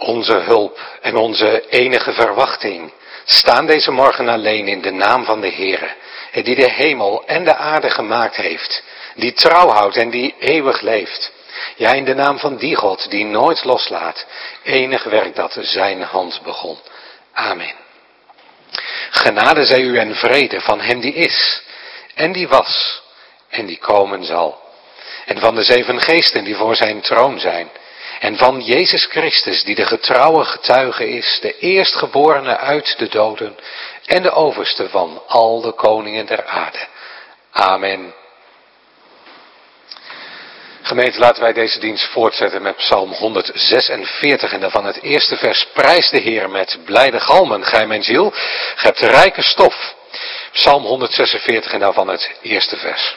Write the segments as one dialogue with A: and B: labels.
A: Onze hulp en onze enige verwachting staan deze morgen alleen in de naam van de Heere, die de hemel en de aarde gemaakt heeft, die trouw houdt en die eeuwig leeft. Ja, in de naam van die God die nooit loslaat, enig werk dat zijn hand begon. Amen. Genade zij u en vrede van hem die is, en die was, en die komen zal. En van de 7 geesten die voor zijn troon zijn. En van Jezus Christus die de getrouwe getuige is, de eerstgeborene uit de doden en de overste van al de koningen der aarde. Amen. Gemeente, laten wij deze dienst voortzetten met Psalm 146 en daarvan het eerste vers. Prijs de Heer met blijde galmen, gij mijn ziel, gij hebt rijke stof. Psalm 146 en daarvan het eerste vers.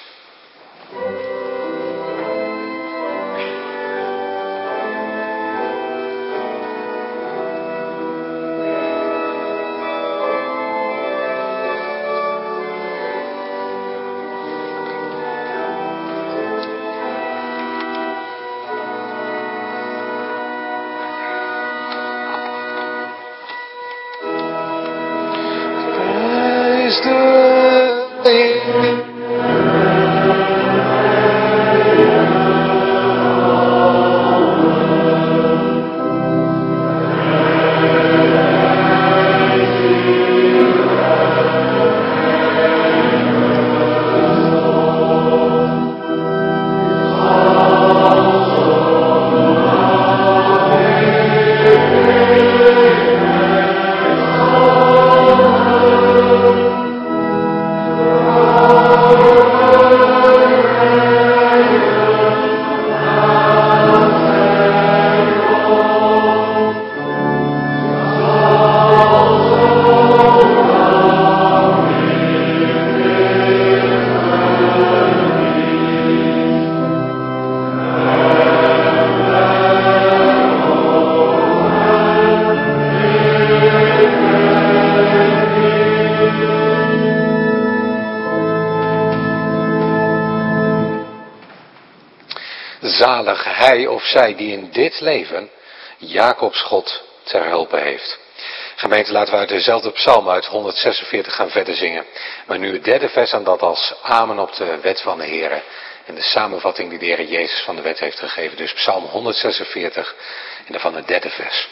A: Zalig hij of zij die in dit leven Jacobs God ter hulpe heeft. Gemeente, laten we uit dezelfde psalm uit 146 gaan verder zingen. Maar nu het derde vers aan dat als amen op de wet van de Heere. En de samenvatting die de Heer Jezus van de wet heeft gegeven. Dus psalm 146 en daarvan het derde vers.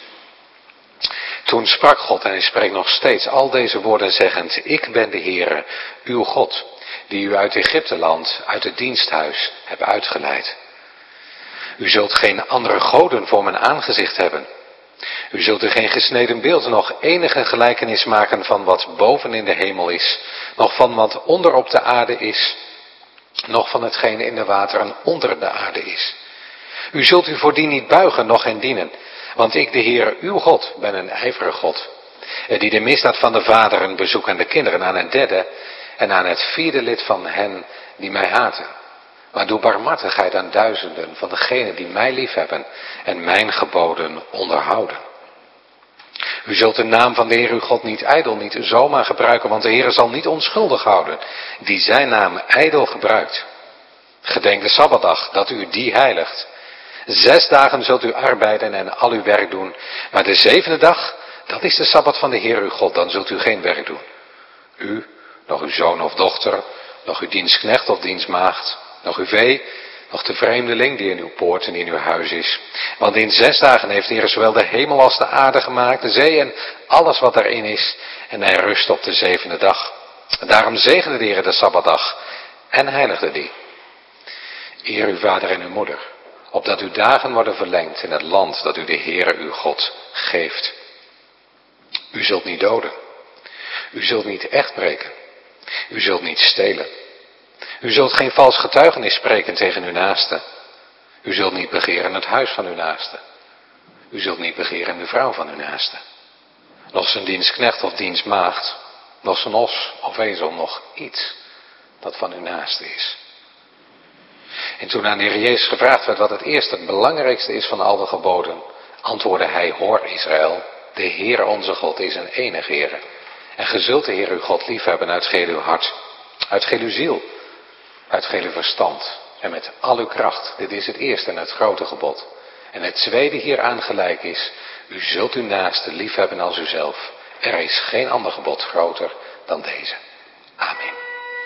A: Toen sprak God en hij spreekt nog steeds al deze woorden zeggend. Ik ben de Heere, uw God, die u uit Egypteland, uit het diensthuis, heb uitgeleid. U zult geen andere goden voor mijn aangezicht hebben. U zult er geen gesneden beeld, nog enige gelijkenis maken van wat boven in de hemel is, nog van wat onder op de aarde is, nog van hetgeen in de wateren onder de aarde is. U zult u voor die niet buigen, noch hen dienen, want ik, de Heer, uw God, ben een ijverig God, die de misdaad van de vaderen bezoekt aan de kinderen, aan het derde en aan het 4e lid van hen die mij haten. Maar doe barmhartigheid aan duizenden van degenen die mij liefhebben en mijn geboden onderhouden. U zult de naam van de Heer uw God niet ijdel, niet zomaar gebruiken, want de Heer zal niet onschuldig houden, die zijn naam ijdel gebruikt. Gedenk de Sabbatdag, dat u die heiligt. 6 dagen zult u arbeiden en al uw werk doen, maar de 7e dag, dat is de Sabbat van de Heer uw God, dan zult u geen werk doen. U, nog uw zoon of dochter, nog uw dienstknecht of dienstmaagd, nog uw vee, nog de vreemdeling die in uw poort en in uw huis is. Want in 6 dagen heeft de Heer zowel de hemel als de aarde gemaakt, de zee en alles wat daarin is. En hij rust op de 7e dag. Daarom zegende de Heer de Sabbatdag en heiligde die. Eer uw vader en uw moeder, opdat uw dagen worden verlengd in het land dat u de Heere uw God geeft. U zult niet doden. U zult niet echt breken. U zult niet stelen. U zult geen vals getuigenis spreken tegen uw naaste. U zult niet begeren het huis van uw naaste. U zult niet begeren de vrouw van uw naaste. Nog zijn dienstknecht of dienstmaagd, nog zijn os of ezel, nog iets dat van uw naaste is. En toen aan de Heer Jezus gevraagd werd wat het eerste, het belangrijkste is van al de geboden, antwoordde hij, hoor Israël, de Heer onze God is een enige Heer. En ge zult de Heer uw God liefhebben uit geheel uw hart, uit geheel uw ziel, uit geheel uw verstand en met al uw kracht. Dit is het eerste en het grote gebod. En het tweede hieraan gelijk is, U zult uw naaste liefhebben als uzelf. Er is geen ander gebod groter dan deze. Amen.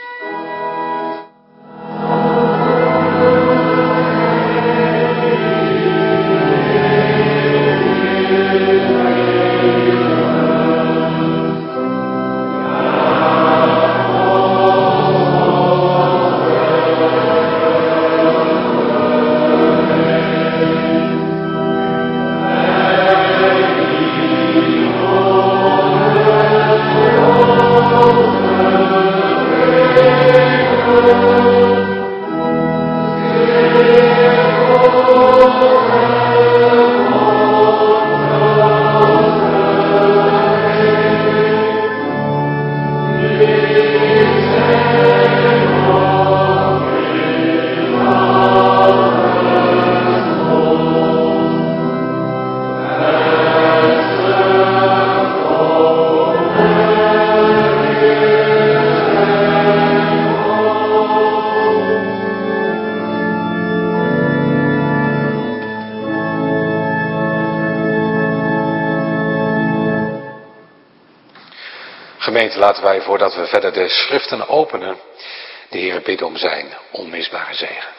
A: Gemeente, laten wij voordat we verder de schriften openen, de Heere bidden om zijn onmisbare zegen.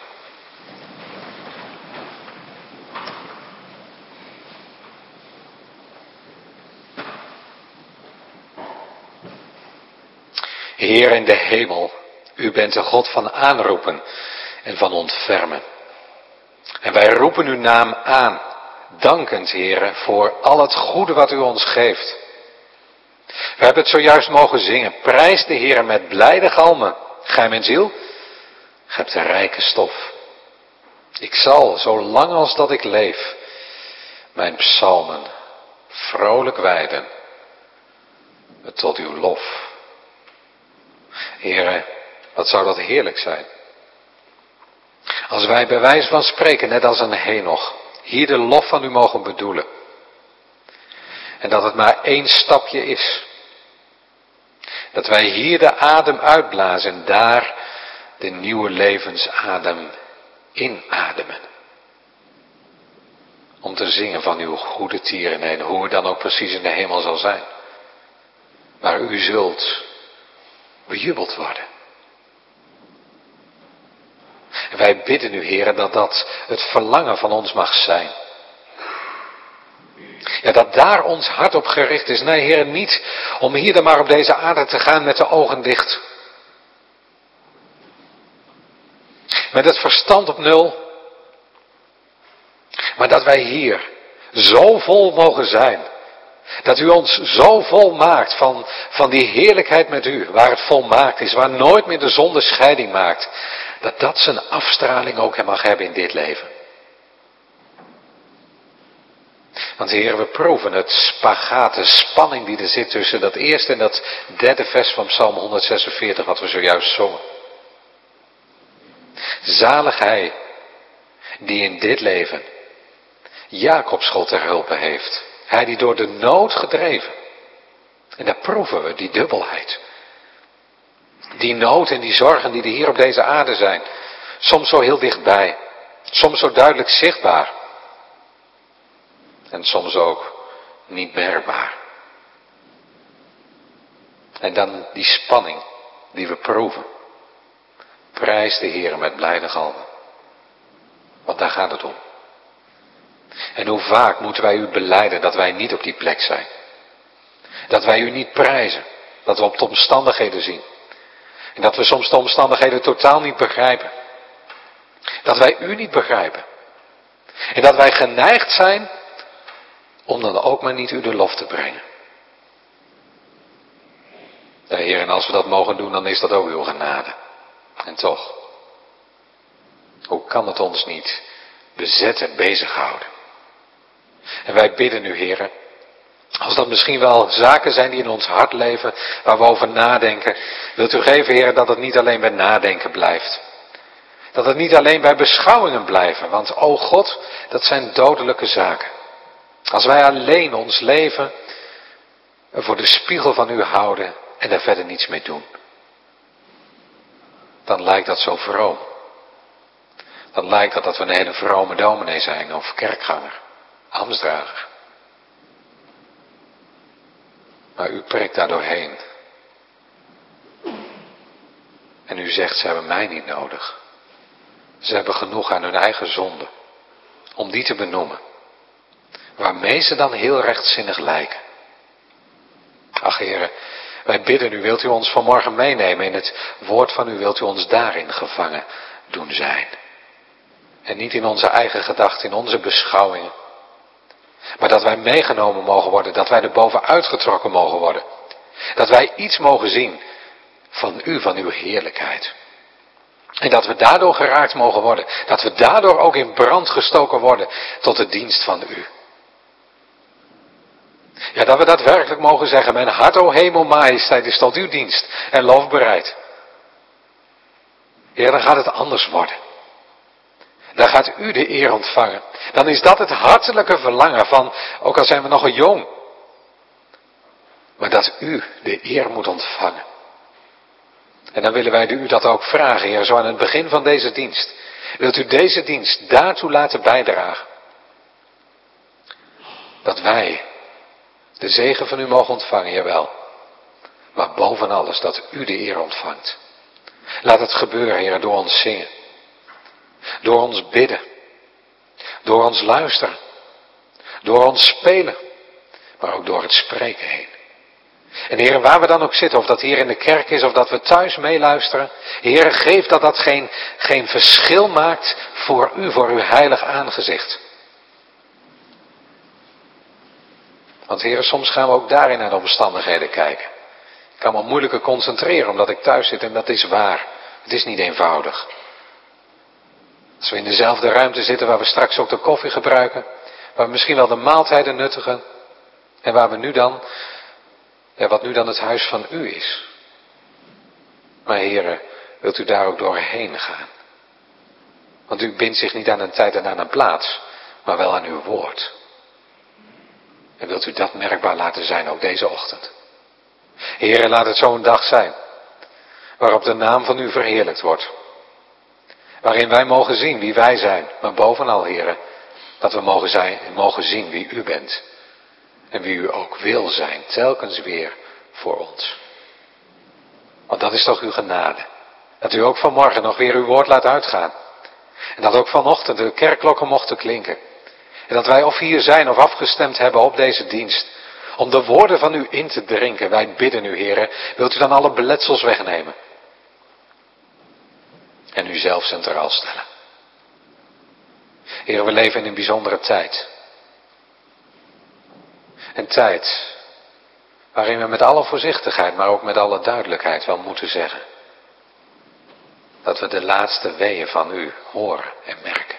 A: Heer in de hemel, u bent de God van aanroepen en van ontfermen. En wij roepen uw naam aan, dankend, Heere, voor al het goede wat u ons geeft. We hebben het zojuist mogen zingen. Prijs de Heer met blijde galmen. Gij mijn ziel, gij hebt een rijke stof. Ik zal, zolang als dat ik leef, mijn psalmen vrolijk wijden tot uw lof. Heere, wat zou dat heerlijk zijn. Als wij bij wijze van spreken, net als een Henoch, hier de lof van u mogen bedoelen. En dat het maar één stapje is. Dat wij hier de adem uitblazen en daar de nieuwe levensadem inademen. Om te zingen van uw goede tieren en hoe het dan ook precies in de hemel zal zijn. Maar u zult bejubeld worden. En wij bidden u, Heere, dat dat het verlangen van ons mag zijn. Ja, dat daar ons hart op gericht is. Nee, Heer, niet om hier dan maar op deze aarde te gaan met de ogen dicht. Met het verstand op nul. Maar dat wij hier zo vol mogen zijn. Dat u ons zo vol maakt van die heerlijkheid met u. Waar het volmaakt is. Waar nooit meer de zonde scheiding maakt. Dat dat zijn afstraling ook mag hebben in dit leven. Want Heer, we proeven het spagaat, de spanning die er zit tussen dat eerste en dat derde vers van Psalm 146 wat we zojuist zongen. Zalig hij die in dit leven Jacobs God ter hulpe heeft. Hij die door de nood gedreven. En daar proeven we die dubbelheid. Die nood en die zorgen die er hier op deze aarde zijn. Soms zo heel dichtbij. Soms zo duidelijk zichtbaar. En soms ook niet merkbaar. En dan die spanning die we proeven. Prijs de Heer met blijde galmen. Want daar gaat het om. En hoe vaak moeten wij u belijden dat wij niet op die plek zijn. Dat wij u niet prijzen. Dat we op de omstandigheden zien. En dat we soms de omstandigheden totaal niet begrijpen. Dat wij u niet begrijpen. En dat wij geneigd zijn om dan ook maar niet u de lof te brengen. Ja, Heer, en als we dat mogen doen, dan is dat ook uw genade. En toch, hoe kan het ons niet bezetten, bezighouden? En wij bidden u, Heer, als dat misschien wel zaken zijn die in ons hart leven, waar we over nadenken, wilt u geven, Heer, dat het niet alleen bij nadenken blijft. Dat het niet alleen bij beschouwingen blijven, want, o God, dat zijn dodelijke zaken. Als wij alleen ons leven voor de spiegel van u houden en daar verder niets mee doen. Dan lijkt dat zo vroom. Dan lijkt dat we een hele vrome dominee zijn of kerkganger, ambtsdrager. Maar u prikt daar doorheen. En u zegt, ze hebben mij niet nodig. Ze hebben genoeg aan hun eigen zonde. Om die te benoemen. Waarmee ze dan heel rechtzinnig lijken. Ach Heere, wij bidden u, wilt u ons vanmorgen meenemen in het woord van u, wilt u ons daarin gevangen doen zijn. En niet in onze eigen gedachten, in onze beschouwingen. Maar dat wij meegenomen mogen worden, dat wij er bovenuit getrokken mogen worden. Dat wij iets mogen zien van u, van uw heerlijkheid. En dat we daardoor geraakt mogen worden. Dat we daardoor ook in brand gestoken worden tot de dienst van u. Ja, dat we daadwerkelijk mogen zeggen, mijn hart, o hemel, majesteit, is tot uw dienst en loof bereid. Heer, dan gaat het anders worden. Dan gaat u de eer ontvangen. Dan is dat het hartelijke verlangen van, ook al zijn we nog jong. Maar dat u de eer moet ontvangen. En dan willen wij u dat ook vragen, Heer, zo aan het begin van deze dienst. Wilt u deze dienst daartoe laten bijdragen? Dat wij de zegen van u mogen ontvangen, jawel. Maar boven alles dat u de eer ontvangt. Laat het gebeuren, Heer, door ons zingen. Door ons bidden. Door ons luisteren. Door ons spelen. Maar ook door het spreken heen. En Heer, waar we dan ook zitten, of dat hier in de kerk is, of dat we thuis meeluisteren. Heer, geef dat geen verschil maakt voor u, voor uw heilig aangezicht. Want Heer, soms gaan we ook daarin naar de omstandigheden kijken. Ik kan me moeilijker concentreren omdat ik thuis zit en dat is waar. Het is niet eenvoudig. Als we in dezelfde ruimte zitten waar we straks ook de koffie gebruiken. Waar we misschien wel de maaltijden nuttigen. En waar we nu dan, wat nu dan het huis van u is. Maar Heer, wilt u daar ook doorheen gaan? Want u bindt zich niet aan een tijd en aan een plaats, maar wel aan uw woord. En wilt u dat merkbaar laten zijn ook deze ochtend. Heere, laat het zo'n dag zijn, waarop de naam van u verheerlijkt wordt. Waarin wij mogen zien wie wij zijn, maar bovenal, Heere, dat we mogen zien wie u bent. En wie u ook wil zijn, telkens weer voor ons. Want dat is toch uw genade. Dat u ook vanmorgen nog weer uw woord laat uitgaan. En dat ook vanochtend de kerkklokken mochten klinken. En dat wij of hier zijn of afgestemd hebben op deze dienst. Om de woorden van u in te drinken. Wij bidden u, Heere, wilt u dan alle beletsels wegnemen. En u zelf centraal stellen. Heere, we leven in een bijzondere tijd. Een tijd waarin we met alle voorzichtigheid, maar ook met alle duidelijkheid wel moeten zeggen. Dat we de laatste weeën van u horen en merken.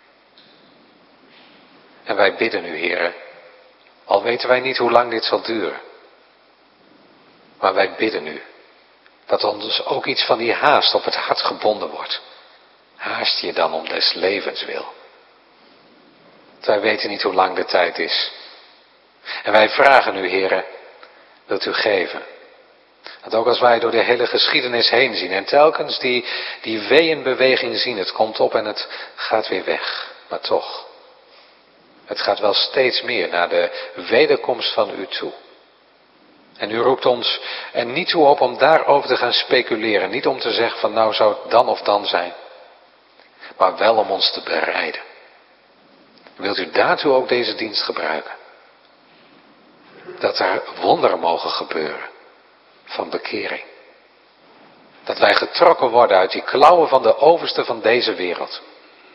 A: En wij bidden u, Heere, al weten wij niet hoe lang dit zal duren. Maar wij bidden u, dat ons ook iets van die haast op het hart gebonden wordt. Haast je dan om des levens wil. Want wij weten niet hoe lang de tijd is. En wij vragen u, Heere, wilt u geven. Dat ook als wij door de hele geschiedenis heen zien en telkens die weeënbeweging zien, het komt op en het gaat weer weg. Maar toch, het gaat wel steeds meer naar de wederkomst van u toe. En u roept ons er niet toe op om daarover te gaan speculeren. Niet om te zeggen van nou zou het dan of dan zijn. Maar wel om ons te bereiden. Wilt u daartoe ook deze dienst gebruiken? Dat er wonderen mogen gebeuren van bekering. Dat wij getrokken worden uit die klauwen van de overste van deze wereld.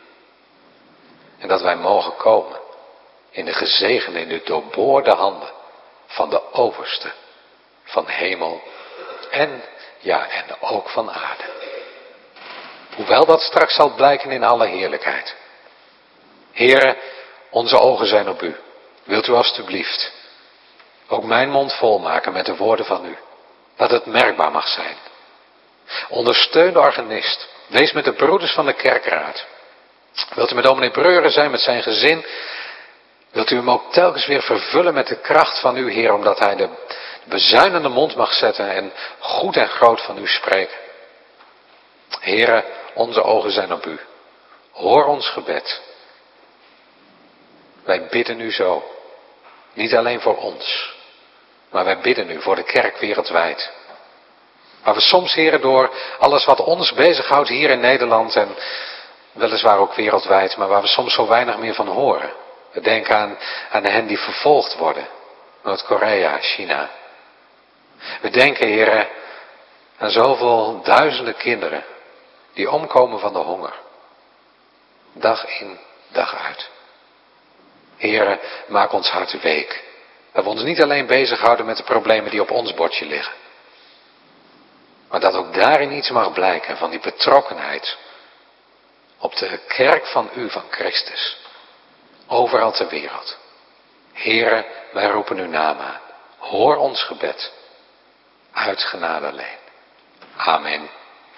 A: En dat wij mogen komen in de gezegende, in de doorboorde handen van de overste van hemel en ook van aarde. Hoewel dat straks zal blijken in alle heerlijkheid. Heere, onze ogen zijn op u. Wilt u alstublieft ook mijn mond volmaken met de woorden van u. Dat het merkbaar mag zijn. Ondersteun de organist. Wees met de broeders van de kerkraad. Wilt u met dominee Breuren zijn, met zijn gezin. Wilt u hem ook telkens weer vervullen met de kracht van u, Heer. Omdat hij de bezuinende mond mag zetten en goed en groot van u spreken. Heere, onze ogen zijn op u. Hoor ons gebed. Wij bidden u zo. Niet alleen voor ons. Maar wij bidden u voor de kerk wereldwijd. Waar we soms, Heere, door alles wat ons bezighoudt hier in Nederland en weliswaar ook wereldwijd, maar waar we soms zo weinig meer van horen. We denken aan hen die vervolgd worden. Noord-Korea, China. We denken, Heere, aan zoveel duizenden kinderen die omkomen van de honger. Dag in, dag uit. Heere, maak ons hart week. Dat we ons niet alleen bezighouden met de problemen die op ons bordje liggen. Maar dat ook daarin iets mag blijken van die betrokkenheid op de kerk van u, van Christus. Overal ter wereld. Heere, wij roepen uw naam aan. Hoor ons gebed. Uit genade alleen. Amen.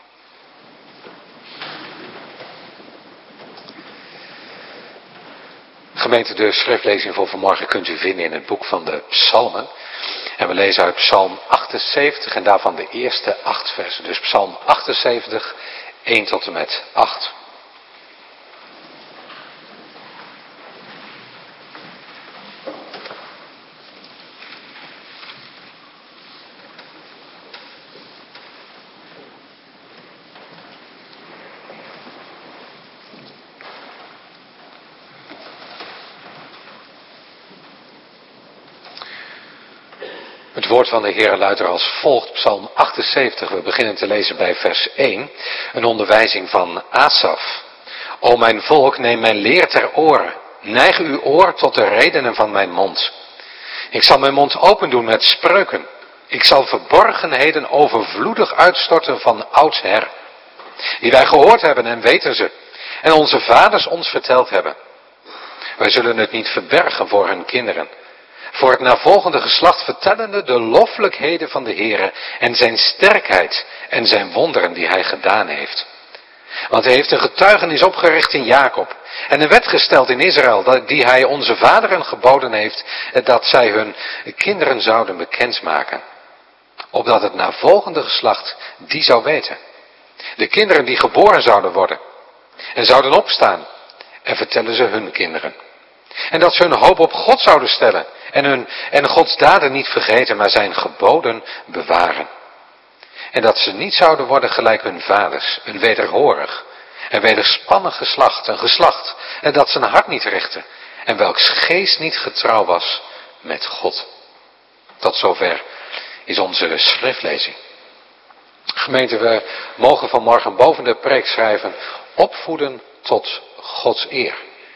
A: Gemeente, de schriftlezing voor vanmorgen kunt u vinden in het boek van de Psalmen. En we lezen uit Psalm 78 en daarvan de eerste 8 versen. Dus Psalm 78, 1 tot en met 8. Het woord van de Heer luidt er als volgt, Psalm 78. We beginnen te lezen bij vers 1, een onderwijzing van Asaf. O mijn volk, neem mijn leer ter oren. Neig uw oor tot de redenen van mijn mond. Ik zal mijn mond open doen met spreuken. Ik zal verborgenheden overvloedig uitstorten van oudsher. Die wij gehoord hebben en weten ze. En onze vaders ons verteld hebben. Wij zullen het niet verbergen voor hun kinderen. Voor het navolgende geslacht vertellende de loffelijkheden van de Heere en zijn sterkheid en zijn wonderen die hij gedaan heeft. Want hij heeft een getuigenis opgericht in Jacob en een wet gesteld in Israël die hij onze vaderen geboden heeft dat zij hun kinderen zouden bekendmaken. Opdat het navolgende geslacht die zou weten. De kinderen die geboren zouden worden en zouden opstaan en vertellen ze hun kinderen. En dat ze hun hoop op God zouden stellen en Gods daden niet vergeten, maar zijn geboden bewaren. En dat ze niet zouden worden gelijk hun vaders, een wederhorig en wederspannig geslacht, een geslacht, en dat zijn hart niet richtte en welks geest niet getrouw was met God. Tot zover is onze schriftlezing. Gemeente, we mogen vanmorgen boven de preek schrijven, opvoeden tot Gods eer.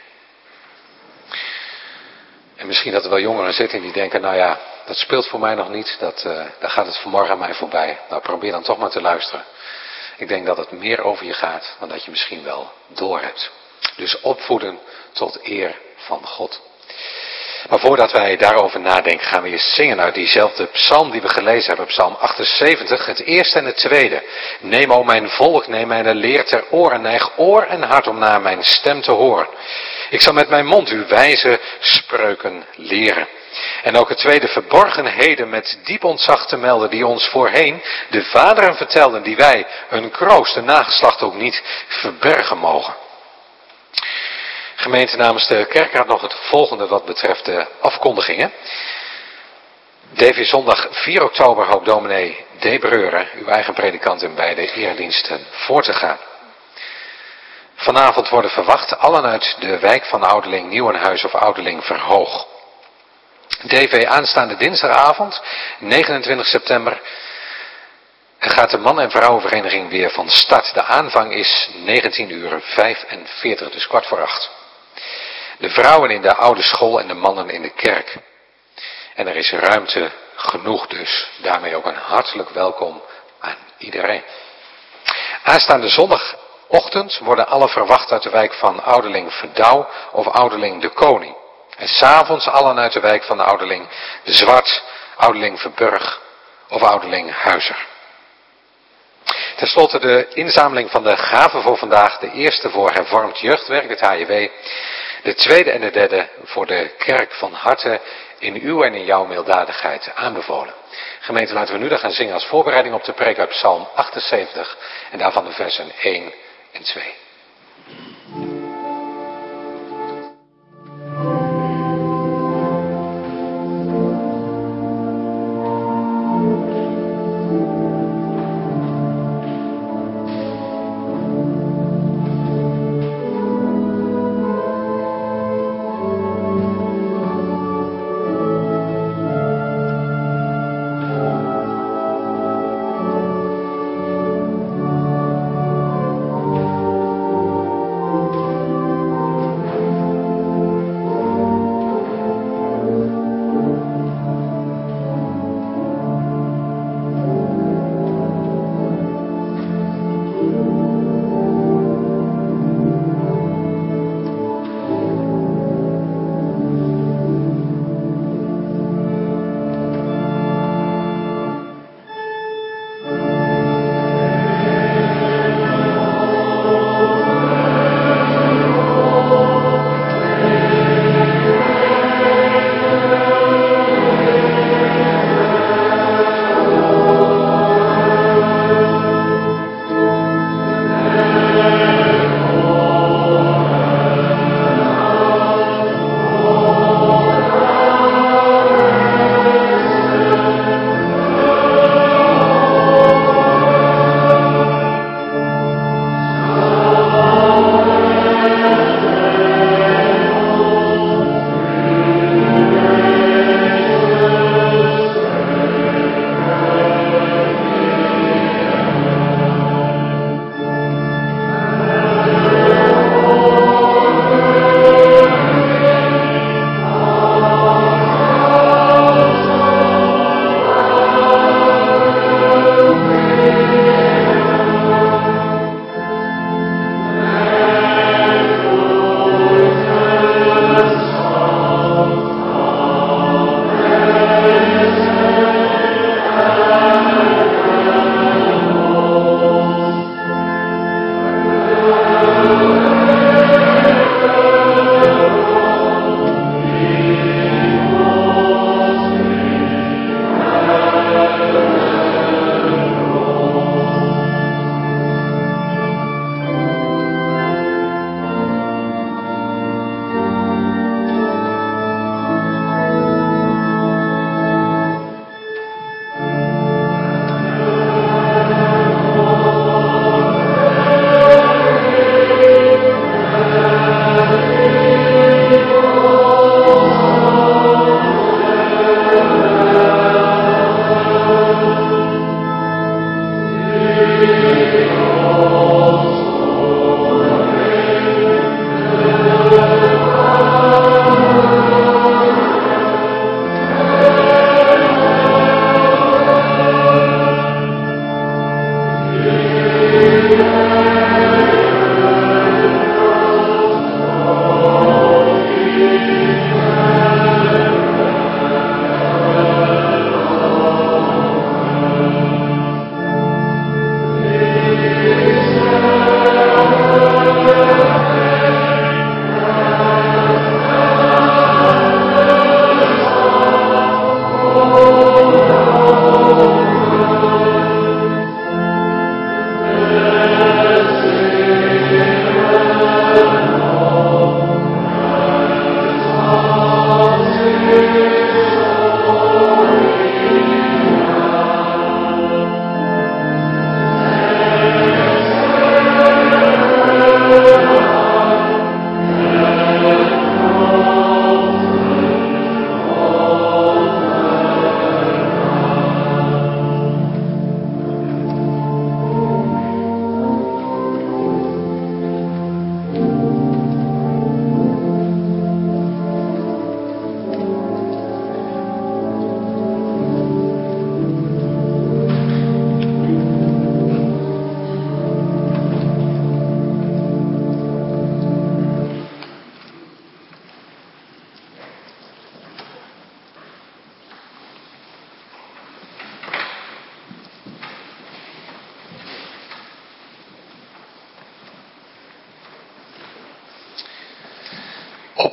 A: En misschien dat er wel jongeren zitten die denken, nou ja, dat speelt voor mij nog niet, daar gaat het vanmorgen aan mij voorbij. Nou, probeer dan toch maar te luisteren. Ik denk dat het meer over je gaat dan dat je misschien wel doorhebt. Dus opvoeden tot eer van God. Maar voordat wij daarover nadenken, gaan we eens zingen uit diezelfde psalm die we gelezen hebben, psalm 78, het eerste en het tweede. Neem, o mijn volk, neem mijn leer ter oren, neig oor en hart om naar mijn stem te horen. Ik zal met mijn mond uw wijze spreuken leren. En ook het tweede, verborgenheden met diep ontzag te melden, die ons voorheen de vaderen vertelden, die wij, hun kroost, de nageslacht ook niet verbergen mogen. Gemeente, namens de kerkraad nog het volgende wat betreft de afkondigingen. DV zondag 4 oktober hoopt dominee D. Breuren, uw eigen predikant, in beide erediensten voor te gaan. Vanavond worden verwacht allen uit de wijk van Oudeling, Nieuwenhuis of Oudeling Verhoog. DV aanstaande dinsdagavond, 29 september, gaat de man- en vrouwenvereniging weer van start. De aanvang is 19:45, dus 7:15. De vrouwen in de oude school en de mannen in de kerk. En er is ruimte genoeg, dus daarmee ook een hartelijk welkom aan iedereen. Aanstaande zondagochtend worden alle verwacht uit de wijk van Oudeling Verdouw of Oudeling de Koning. En 's avonds allen uit de wijk van Oudeling de Zwart, Oudeling Verburg of Oudeling Huizer. Ten slotte de inzameling van de gaven voor vandaag. De eerste voor hervormd jeugdwerk, het HJW. De tweede en de derde voor de kerk van harte in uw en in jouw milddadigheid aanbevolen. Gemeente, laten we nu dan gaan zingen als voorbereiding op de preek uit Psalm 78 en daarvan de versen 1 en 2.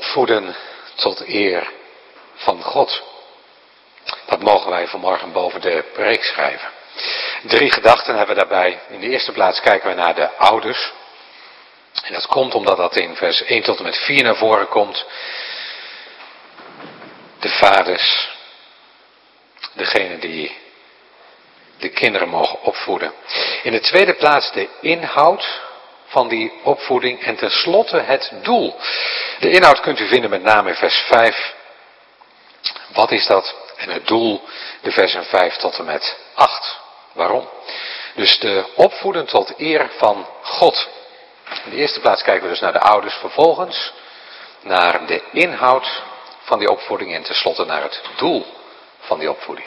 A: Opvoeden tot eer van God. Dat mogen wij vanmorgen boven de preek schrijven. 3 gedachten hebben we daarbij. In de eerste plaats kijken we naar de ouders. En dat komt omdat dat in vers 1 tot en met 4 naar voren komt. De vaders. Degene die de kinderen mogen opvoeden. In de tweede plaats de inhoud van die opvoeding. En tenslotte het doel. De inhoud kunt u vinden met name in vers 5. Wat is dat? En het doel, de versen 5 tot en met 8. Waarom? Dus de opvoeden tot eer van God. In de eerste plaats kijken we dus naar de ouders. Vervolgens naar de inhoud van die opvoeding. En tenslotte naar het doel van die opvoeding.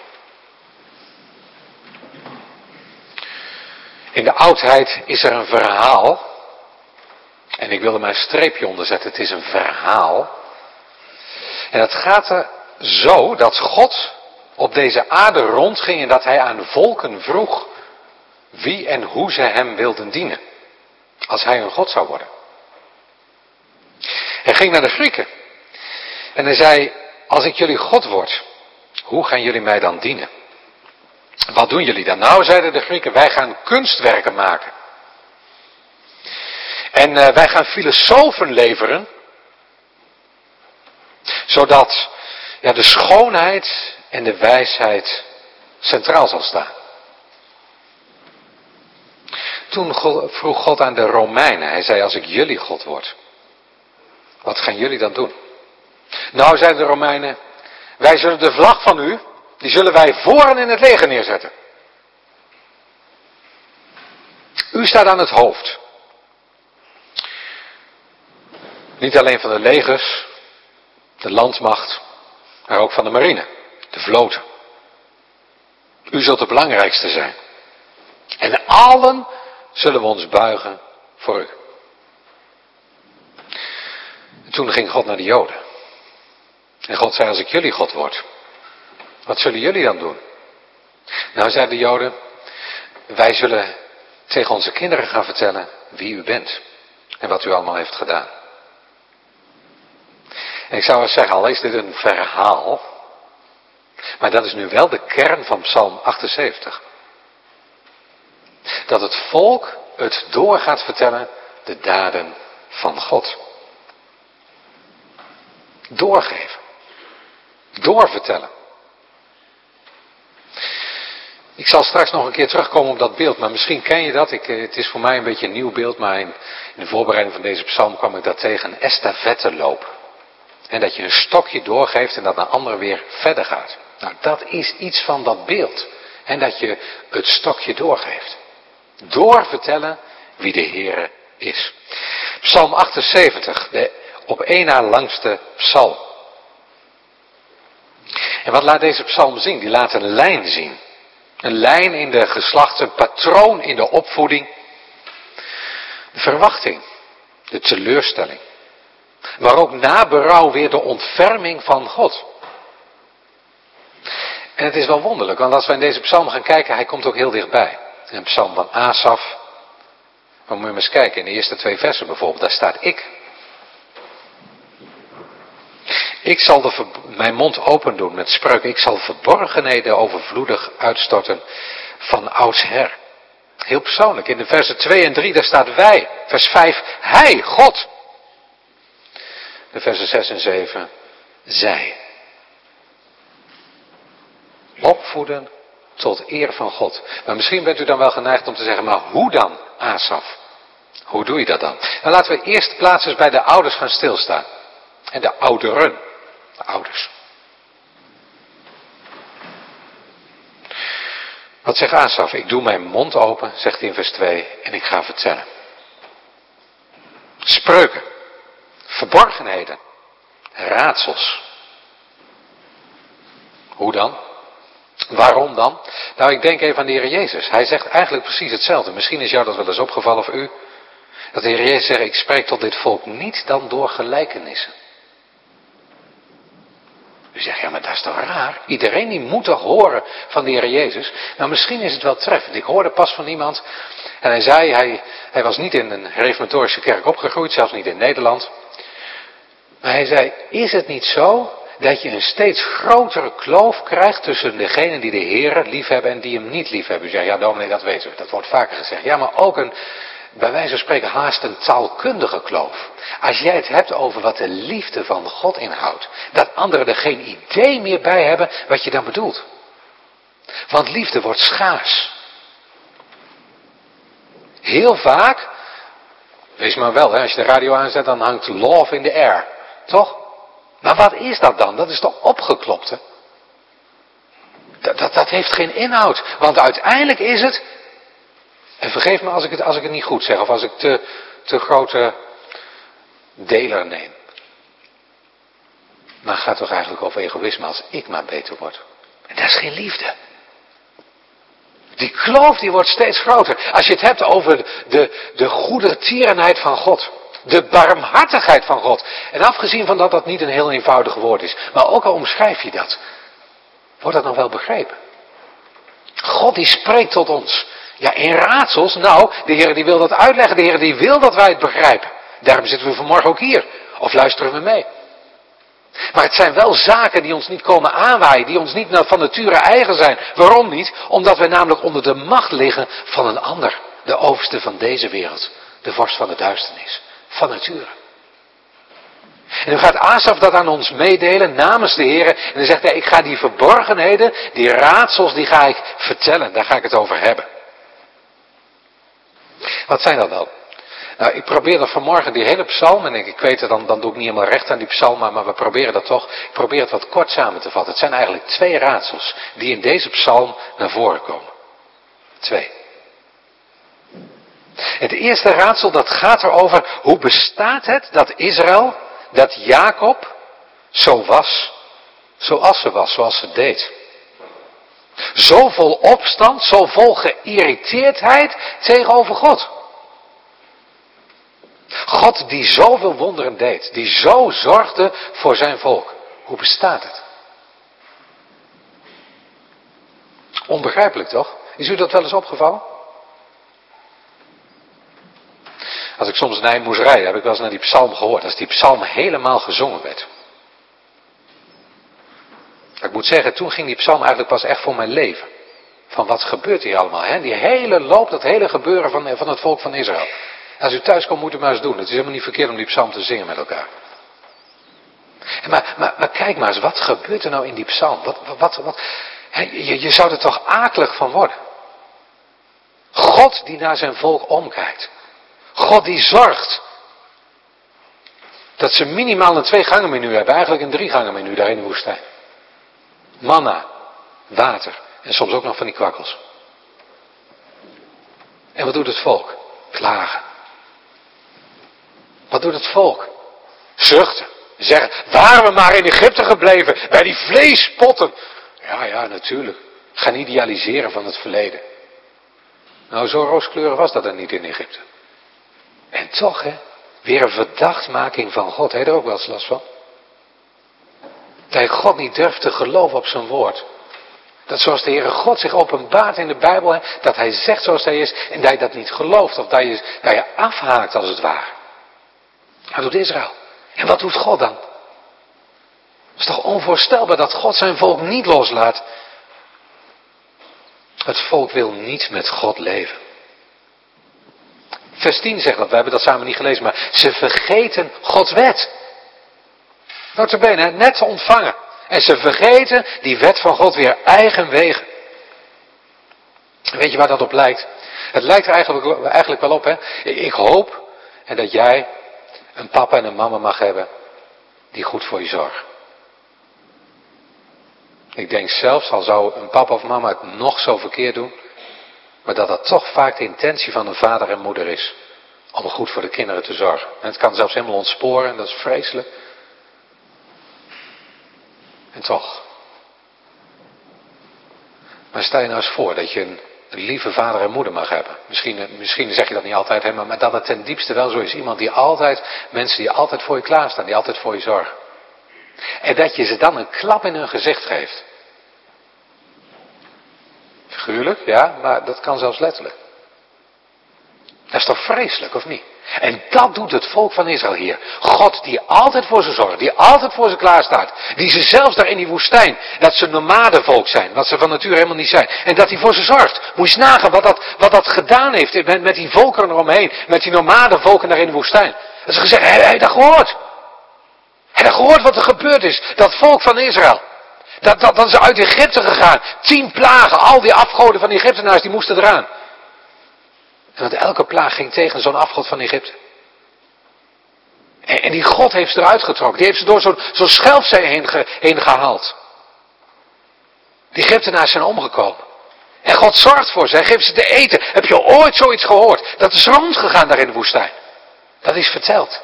A: In de oudheid is er een verhaal. En ik wil er maar een streepje onder zetten. Het is een verhaal. En het gaat er zo dat God op deze aarde rondging en dat hij aan volken vroeg wie en hoe ze hem wilden dienen. Als hij hun God zou worden. Hij ging naar de Grieken. En hij zei, als ik jullie God word, hoe gaan jullie mij dan dienen? Wat doen jullie dan? Nou, zeiden de Grieken, wij gaan kunstwerken maken. En wij gaan filosofen leveren. Zodat de schoonheid en de wijsheid centraal zal staan. Toen vroeg God aan de Romeinen. Hij zei, als ik jullie God word, wat gaan jullie dan doen? Nou, zeiden de Romeinen, wij zullen de vlag van u, die zullen wij voorin in het leger neerzetten. U staat aan het hoofd. Niet alleen van de legers, de landmacht, maar ook van de marine, de vloten. U zult de belangrijkste zijn. En allen zullen we ons buigen voor u. En toen ging God naar de Joden. En God zei, als ik jullie God word, wat zullen jullie dan doen? Nou, zeiden de Joden, wij zullen tegen onze kinderen gaan vertellen wie u bent. En wat u allemaal heeft gedaan. En ik zou eens zeggen, al is dit een verhaal, maar dat is nu wel de kern van Psalm 78. Dat het volk het door gaat vertellen, de daden van God. Doorgeven. Doorvertellen. Ik zal straks nog een keer terugkomen op dat beeld, maar misschien ken je dat. Het is voor mij een beetje een nieuw beeld, maar in de voorbereiding van deze psalm kwam ik dat tegen, een estafetteloop. En dat je een stokje doorgeeft en dat een ander weer verder gaat. Nou, dat is iets van dat beeld. En dat je het stokje doorgeeft. Doorvertellen wie de Heere is. Psalm 78, de op één na langste psalm. En wat laat deze psalm zien? Die laat een lijn zien. Een lijn in de geslachten, een patroon in de opvoeding. De verwachting, de teleurstelling. Maar ook na berouw weer de ontferming van God. En het is wel wonderlijk, want als we in deze psalm gaan kijken, hij komt ook heel dichtbij. In een psalm van Asaf. Maar moet je maar eens kijken, in de eerste 2 versen bijvoorbeeld, daar staat ik. Ik zal mijn mond open doen met spreuken. Ik zal verborgenheden overvloedig uitstorten van oudsher. Heel persoonlijk, in de versen 2 en 3, daar staat wij. Vers 5, hij, God. De versen 6 en 7, zij. Opvoeden tot eer van God. Maar misschien bent u dan wel geneigd om te zeggen, maar hoe dan, Asaf? Hoe doe je dat dan? Nou, laten we eerst plaats eens bij de ouders gaan stilstaan. En de ouderen. De ouders. Wat zegt Asaf? Ik doe mijn mond open, zegt hij in vers 2, en ik ga vertellen. Spreuken. Verborgenheden. Raadsels. Hoe dan? Waarom dan? Nou, ik denk even aan de Heer Jezus. Hij zegt eigenlijk precies hetzelfde. Misschien is jou dat wel eens opgevallen of u. Dat de Heer Jezus zegt, ik spreek tot dit volk niet dan door gelijkenissen. U zegt, ja, maar dat is toch raar? Iedereen die moet toch horen van de Heer Jezus? Nou, misschien is het wel treffend. Ik hoorde pas van iemand en hij zei, hij was niet in een reformatorische kerk opgegroeid, zelfs niet in Nederland. Maar hij zei, is het niet zo dat je een steeds grotere kloof krijgt tussen degenen die de Heer liefhebben en die hem niet liefhebben? U zegt, ja dominee, dat weten we, dat wordt vaker gezegd. Ja, maar ook bij wijze van spreken haast een taalkundige kloof. Als jij het hebt over wat de liefde van God inhoudt, dat anderen er geen idee meer bij hebben wat je dan bedoelt. Want liefde wordt schaars. Heel vaak, wees maar wel, hè, als je de radio aanzet, dan hangt love in the air. Toch? Maar wat is dat dan? Dat is toch opgeklopte? Dat heeft geen inhoud. Want uiteindelijk is het, en vergeef me als ik het niet goed zeg, of als ik te grote deler neem. Maar het gaat toch eigenlijk over egoïsme als ik maar beter word. En dat is geen liefde. Die kloof die wordt steeds groter. Als je het hebt over de goedertierenheid van God. De barmhartigheid van God. En afgezien van dat dat niet een heel eenvoudig woord is. Maar ook al omschrijf je dat. Wordt dat nog wel begrepen? God die spreekt tot ons. Ja, in raadsels. Nou, de Heer die wil dat uitleggen. De Heer die wil dat wij het begrijpen. Daarom zitten we vanmorgen ook hier. Of luisteren we mee. Maar het zijn wel zaken die ons niet komen aanwaaien. Die ons niet van nature eigen zijn. Waarom niet? Omdat wij namelijk onder de macht liggen van een ander. De overste van deze wereld. De vorst van de duisternis. Van nature. En dan gaat Asaf dat aan ons meedelen namens de Heer. En dan zegt hij, ik ga die verborgenheden, die raadsels, die ga ik vertellen. Daar ga ik het over hebben. Wat zijn dat dan? Nou, ik probeer dat vanmorgen die hele psalm, en ik weet het, dan doe ik niet helemaal recht aan die psalm, maar we proberen dat toch. Ik probeer het wat kort samen te vatten. Het zijn eigenlijk 2 raadsels die in deze psalm naar voren komen. 2. Het eerste raadsel dat gaat erover, hoe bestaat het dat Israël, dat Jacob zo was, zoals ze was, zoals ze deed. Zo vol opstand, zo vol geïrriteerdheid tegenover God. God die zoveel wonderen deed, die zo zorgde voor zijn volk. Hoe bestaat het? Onbegrijpelijk toch? Is u dat wel eens opgevallen? Als ik soms naar hem moest rijden, heb ik wel eens naar die psalm gehoord. Als die psalm helemaal gezongen werd. Ik moet zeggen, toen ging die psalm eigenlijk pas echt voor mijn leven. Van wat gebeurt hier allemaal? Hè? Die hele loop, dat hele gebeuren van het volk van Israël. Als u thuis komt, moet u maar eens doen. Het is helemaal niet verkeerd om die psalm te zingen met elkaar. Maar kijk maar eens, wat gebeurt er nou in die psalm? Je zou er toch akelig van worden. God die naar zijn volk omkijkt. God die zorgt. Dat ze minimaal een 2-gangen-menu hebben. Eigenlijk een 3-gangen-menu daar in de woestijn. Manna, water en soms ook nog van die kwakkels. En wat doet het volk? Klagen. Wat doet het volk? Zuchten. Zeggen, waren we maar in Egypte gebleven, bij die vleespotten. Ja, natuurlijk. Gaan idealiseren van het verleden. Nou, zo rooskleurig was dat dan niet in Egypte. En toch, hè, weer een verdachtmaking van God. Heb je er ook wel eens last van? Dat je God niet durft te geloven op zijn woord. Dat zoals de Heere God zich openbaart in de Bijbel, hè, dat hij zegt zoals hij is, en dat je dat niet gelooft. Of dat je afhaakt als het ware. Dat doet Israël. En wat doet God dan? Het is toch onvoorstelbaar dat God zijn volk niet loslaat. Het volk wil niet met God leven. Vers 10 zegt dat, we hebben dat samen niet gelezen, maar ze vergeten Gods wet. Nota bene, net ontvangen. En ze vergeten die wet van God weer eigen wegen. Weet je waar dat op lijkt? Het lijkt er eigenlijk wel op, hè. Ik hoop dat jij een papa en een mama mag hebben die goed voor je zorgen. Ik denk zelfs, al zou een papa of mama het nog zo verkeerd doen, maar dat toch vaak de intentie van een vader en moeder is om goed voor de kinderen te zorgen. En het kan zelfs helemaal ontsporen en dat is vreselijk. En toch. Maar stel je nou eens voor dat je een lieve vader en moeder mag hebben. Misschien zeg je dat niet altijd, hè, maar dat het ten diepste wel zo is. Iemand die altijd, mensen die altijd voor je klaarstaan, die altijd voor je zorgen. En dat je ze dan een klap in hun gezicht geeft. Figuurlijk, ja, maar dat kan zelfs letterlijk. Dat is toch vreselijk, of niet? En dat doet het volk van Israël hier. God die altijd voor ze zorgt, die altijd voor ze klaarstaat. Die ze zelfs daar in die woestijn, dat ze nomadenvolk zijn, wat ze van nature helemaal niet zijn. En dat hij voor ze zorgt. Moet je eens nagaan wat dat gedaan heeft met die volkeren eromheen. Met die nomadenvolken daar in de woestijn. Dat ze gezegd, heb je dat gehoord? Heb je gehoord wat er gebeurd is? Dat volk van Israël. Dat is uit Egypte gegaan. 10 plagen, al die afgoden van de Egyptenaars, die moesten eraan. En dat elke plaag ging tegen zo'n afgod van Egypte. En die God heeft ze eruit getrokken. Die heeft ze door zo'n schelfzee heen gehaald. Die Egyptenaars zijn omgekomen. En God zorgt voor ze. Hij geeft ze te eten. Heb je ooit zoiets gehoord? Dat is rondgegaan daar in de woestijn. Dat is verteld.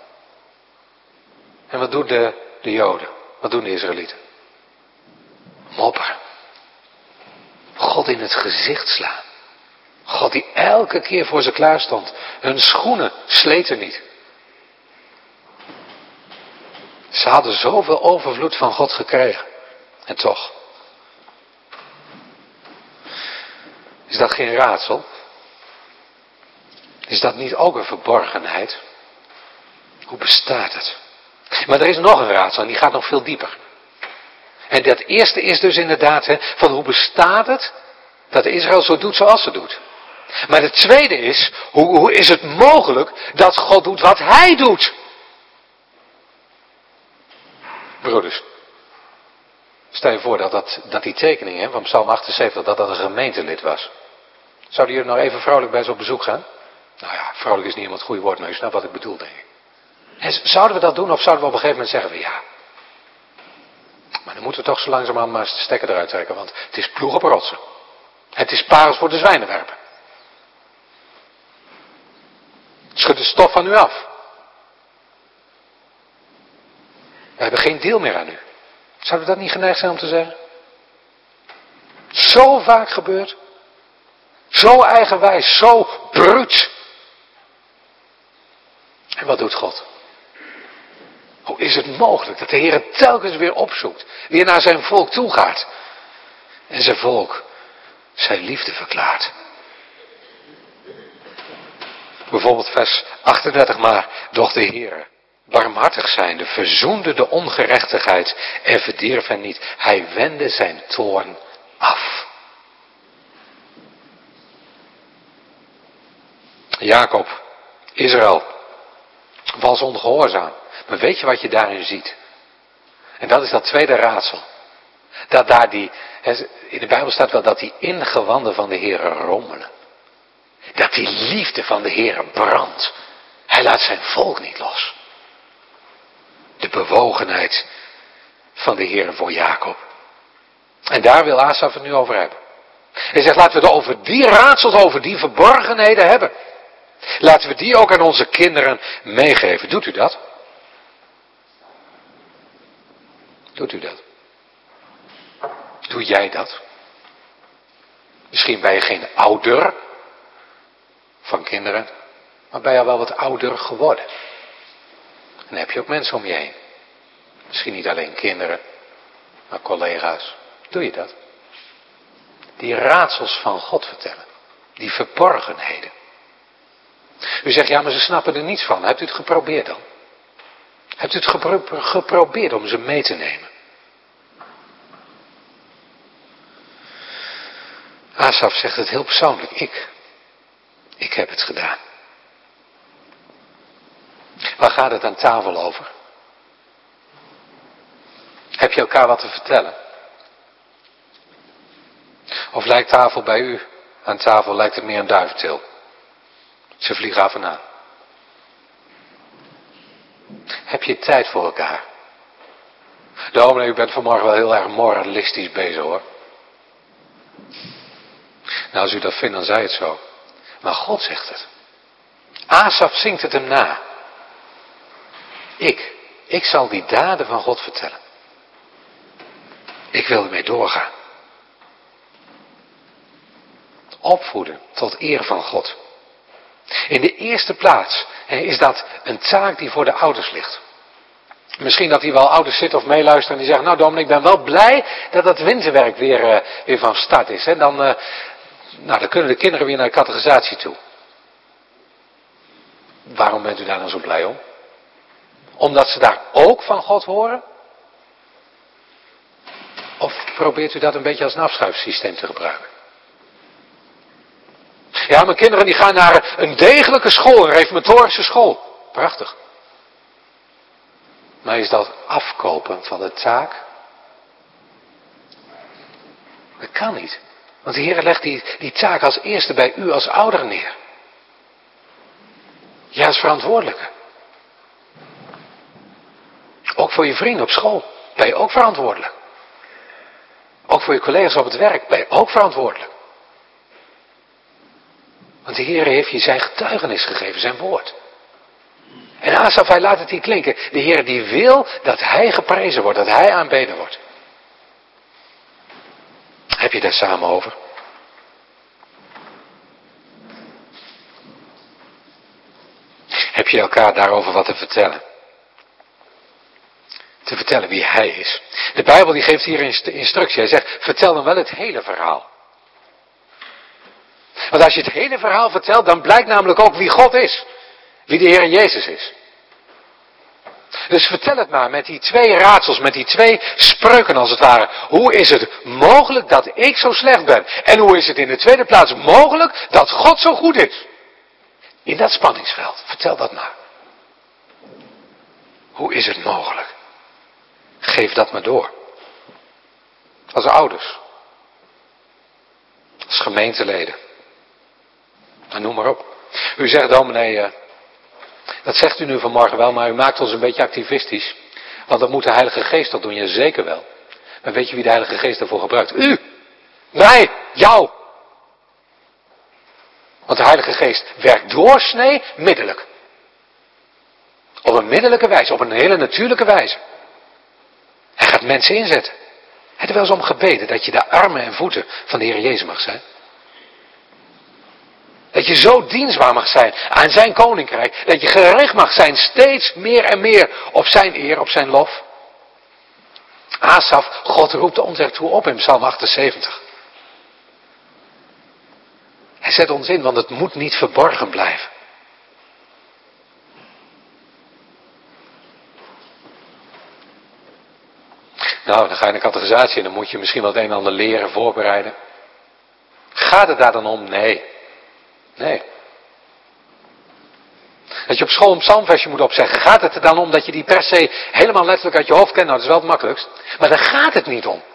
A: En wat doen de Joden? Wat doen de Israëlieten? Mopperen. God in het gezicht slaan. God die elke keer voor ze klaar stond. Hun schoenen sleten niet. Ze hadden zoveel overvloed van God gekregen. En toch. Is dat geen raadsel? Is dat niet ook een verborgenheid? Hoe bestaat het? Maar er is nog een raadsel en die gaat nog veel dieper. En dat eerste is dus inderdaad, van hoe bestaat het dat Israël zo doet zoals ze doet. Maar de tweede is, hoe is het mogelijk dat God doet wat hij doet? Broeders, stel je voor dat die tekening van Psalm 78, dat een gemeentelid was. Zouden jullie nog even vrolijk bij ze op bezoek gaan? Nou ja, vrolijk is niet helemaal het goede woord, maar je snapt wat ik bedoel, denk ik. En zouden we dat doen of zouden we op een gegeven moment zeggen van ja. Maar dan moeten we toch zo langzamerhand maar eens de stekker eruit trekken, want het is ploeg op rotsen. Het is parels voor de zwijnen werpen. Schud de stof van u af. We hebben geen deel meer aan u. Zouden we dat niet geneigd zijn om te zeggen? Zo vaak gebeurt. Zo eigenwijs, zo bruut. En wat doet God? Hoe is het mogelijk dat de Heer het telkens weer opzoekt, weer naar zijn volk toe gaat en zijn volk zijn liefde verklaart? Bijvoorbeeld vers 38 maar, doch de Heer, barmhartig zijnde, verzoende de ongerechtigheid en verdierf hen niet. Hij wendde zijn toorn af. Jacob, Israël, was ongehoorzaam. Maar weet je wat je daarin ziet? En dat is dat tweede raadsel. Dat daar in de Bijbel staat wel dat die ingewanden van de Heer rommelen. Dat die liefde van de Heer brandt. Hij laat zijn volk niet los. De bewogenheid van de Heer voor Jacob. En daar wil Asaf het nu over hebben. Hij zegt, laten we het over die raadsels, over die verborgenheden hebben. Laten we die ook aan onze kinderen meegeven. Doet u dat? Doet u dat? Doe jij dat? Misschien ben je geen ouder van kinderen, maar ben je al wel wat ouder geworden. En dan heb je ook mensen om je heen. Misschien niet alleen kinderen, maar collega's. Doe je dat? Die raadsels van God vertellen. Die verborgenheden. U zegt, ja, maar ze snappen er niets van. Hebt u het geprobeerd dan? Hebt u het geprobeerd om ze mee te nemen? Asaf zegt het heel persoonlijk. Ik heb het gedaan. Waar gaat het aan tafel over? Heb je elkaar wat te vertellen? Of lijkt tafel bij u, aan tafel lijkt het meer een duiventil? Ze vliegen af en aan. Heb je tijd voor elkaar? Dominee, u bent vanmorgen wel heel erg moralistisch bezig hoor. Nou, als u dat vindt, dan zei het zo. Maar God zegt het. Asaf zingt het hem na. Ik zal die daden van God vertellen. Ik wil ermee doorgaan. Opvoeden tot eer van God. In de eerste plaats is dat een taak die voor de ouders ligt. Misschien dat hier wel ouders zitten of meeluisteren en die zeggen, nou Dominee, ik ben wel blij dat dat winterwerk weer van start is. En dan kunnen de kinderen weer naar de catechisatie toe. Waarom bent u daar dan zo blij om? Omdat ze daar ook van God horen? Of probeert u dat een beetje als een afschuifsysteem te gebruiken? Ja, mijn kinderen die gaan naar een degelijke school, een reformatorische school. Prachtig. Maar is dat afkopen van de taak? Dat kan niet. Want de Heer legt die taak als eerste bij u als ouder neer. Ja, als verantwoordelijke. Ook voor je vrienden op school ben je ook verantwoordelijk. Ook voor je collega's op het werk ben je ook verantwoordelijk. Want de Heer heeft je zijn getuigenis gegeven, zijn woord. En Asaf, hij laat het hier klinken. De Heer die wil dat hij geprezen wordt, dat hij aanbeden wordt. Heb je daar samen over? Heb je elkaar daarover wat te vertellen? Te vertellen wie hij is. De Bijbel die geeft hier instructie. Hij zegt, vertel dan wel het hele verhaal. Want als je het hele verhaal vertelt, dan blijkt namelijk ook wie God is. Wie de Heer Jezus is. Dus vertel het maar met die twee raadsels, met die twee spreuken als het ware. Hoe is het mogelijk dat ik zo slecht ben? En hoe is het in de tweede plaats mogelijk dat God zo goed is? In dat spanningsveld, vertel dat maar. Hoe is het mogelijk? Geef dat maar door. Als ouders. Als gemeenteleden. En noem maar op. U zegt, dominee, dat zegt u nu vanmorgen wel, maar u maakt ons een beetje activistisch. Want dat moet de Heilige Geest toch doen, ja zeker wel. Maar weet je wie de Heilige Geest daarvoor gebruikt? U! Mij! Jou! Want de Heilige Geest werkt doorsnee middelijk. Op een middelijke wijze, op een hele natuurlijke wijze. Hij gaat mensen inzetten. Hij heeft er wel eens om gebeden dat je de armen en voeten van de Heer Jezus mag zijn. Dat je zo dienstbaar mag zijn aan zijn koninkrijk. Dat je gericht mag zijn steeds meer en meer op zijn eer, op zijn lof. Asaf, God roept ons ertoe op in Psalm 78. Hij zet ons in, want het moet niet verborgen blijven. Nou, dan ga je naar catechisatie en dan moet je misschien wel het een en ander leren, voorbereiden. Gaat het daar dan om? Nee. Nee. Dat je op school een psalmversje moet opzeggen. Gaat het er dan om dat je die per se helemaal letterlijk uit je hoofd kent? Nou, dat is wel het makkelijkst. Maar daar gaat het niet om.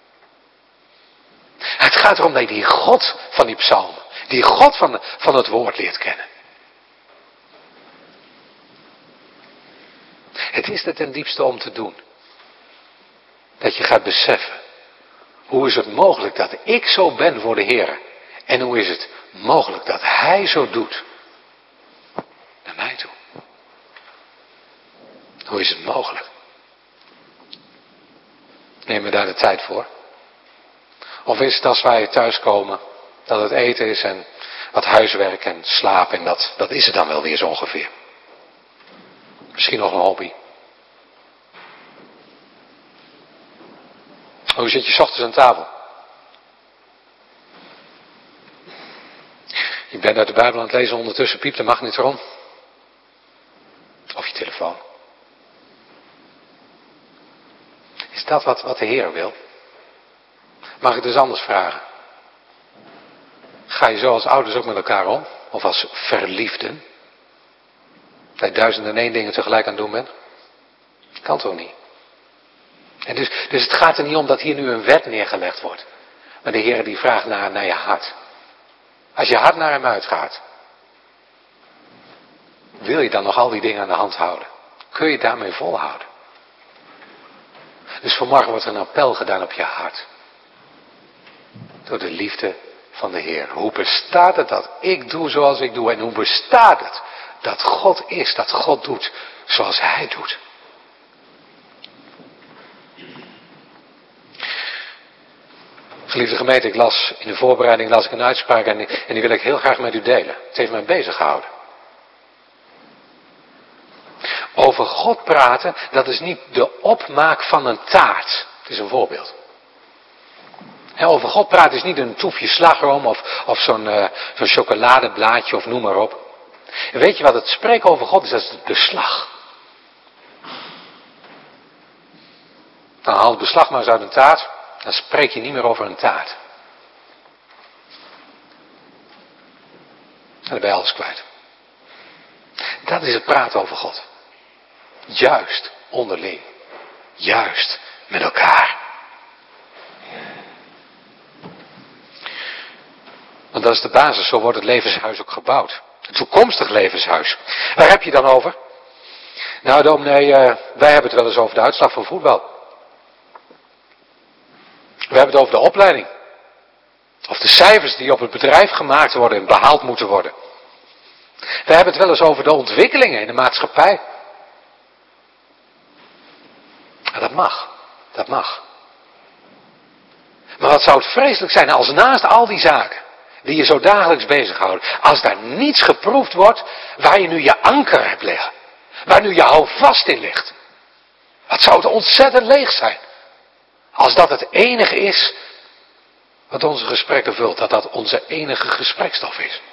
A: Het gaat erom dat je die God van die psalmen, die God van het woord leert kennen. Het is er ten diepste om te doen. Dat je gaat beseffen. Hoe is het mogelijk dat ik zo ben voor de Heer? En hoe is het mogelijk dat Hij zo doet? Naar mij toe. Hoe is het mogelijk? Neem me daar de tijd voor. Of is het als wij thuiskomen, dat het eten is en wat huiswerk en slaap en dat is het dan wel weer zo ongeveer. Misschien nog een hobby. Hoe zit je 's ochtends aan tafel? Je bent uit de Bijbel aan het lezen, ondertussen piept de magnetron. Of je telefoon. Is dat wat de Heer wil? Mag ik dus anders vragen? Ga je zo als ouders ook met elkaar om? Of als verliefden? Dat je 1001 dingen tegelijk aan het doen bent? Kan toch niet? En dus het gaat er niet om dat hier nu een wet neergelegd wordt. Maar de Heer die vraagt naar je hart. Als je hart naar hem uitgaat. Wil je dan nog al die dingen aan de hand houden? Kun je daarmee volhouden? Dus vanmorgen wordt er een appel gedaan op je hart. Door de liefde van de Heer. Hoe bestaat het dat ik doe zoals ik doe? En hoe bestaat het dat God is, dat God doet zoals Hij doet? Geliefde gemeente, in de voorbereiding las ik een uitspraak en die wil ik heel graag met u delen. Het heeft mij bezig gehouden. Over God praten, dat is niet de opmaak van een taart. Het is een voorbeeld. Over God praten is niet een toefje slagroom of zo'n chocoladeblaadje of noem maar op. En weet je wat het spreken over God is? Dat is het beslag. Dan haal het beslag maar eens uit een taart. Dan spreek je niet meer over een taart. En dan ben je alles kwijt. Dat is het praten over God. Juist onderling. Juist met elkaar. Want dat is de basis, zo wordt het levenshuis ook gebouwd. Het toekomstig levenshuis. Waar heb je dan over? Nou dominee, wij hebben het wel eens over de uitslag van voetbal. We hebben het over de opleiding. Of de cijfers die op het bedrijf gemaakt worden en behaald moeten worden. We hebben het wel eens over de ontwikkelingen in de maatschappij. Dat mag. Dat mag. Maar wat zou het vreselijk zijn als naast al die zaken die je zo dagelijks bezighouden, als daar niets geproefd wordt waar je nu je anker hebt liggen. Waar nu je houvast in ligt. Wat zou het ontzettend leeg zijn. Als dat het enige is wat onze gesprekken vult. Dat dat onze enige gesprekstof is.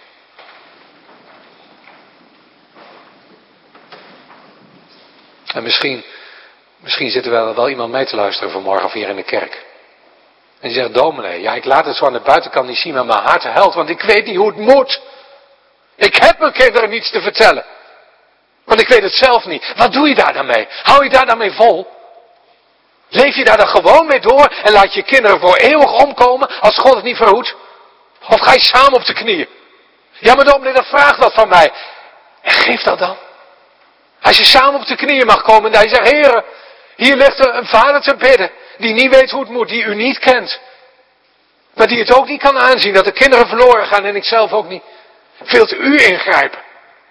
A: En misschien zit er wel iemand mee te luisteren vanmorgen of hier in de kerk. En die zegt, dominee, ja ik laat het zo aan de buitenkant niet zien, maar mijn hart huilt, want ik weet niet hoe het moet. Ik heb mijn kinderen niets te vertellen. Want ik weet het zelf niet. Wat doe je daar dan mee? Hou je daar dan mee vol? Leef je daar dan gewoon mee door en laat je kinderen voor eeuwig omkomen als God het niet verhoedt? Of ga je samen op de knieën? Ja, maar dominee, dat vraagt wat van mij. En geef dat dan. Als je samen op de knieën mag komen en dat je zegt, Heere, hier ligt een vader te bidden, die niet weet hoe het moet, die u niet kent. Maar die het ook niet kan aanzien, dat de kinderen verloren gaan en ik zelf ook niet. Wilt u ingrijpen?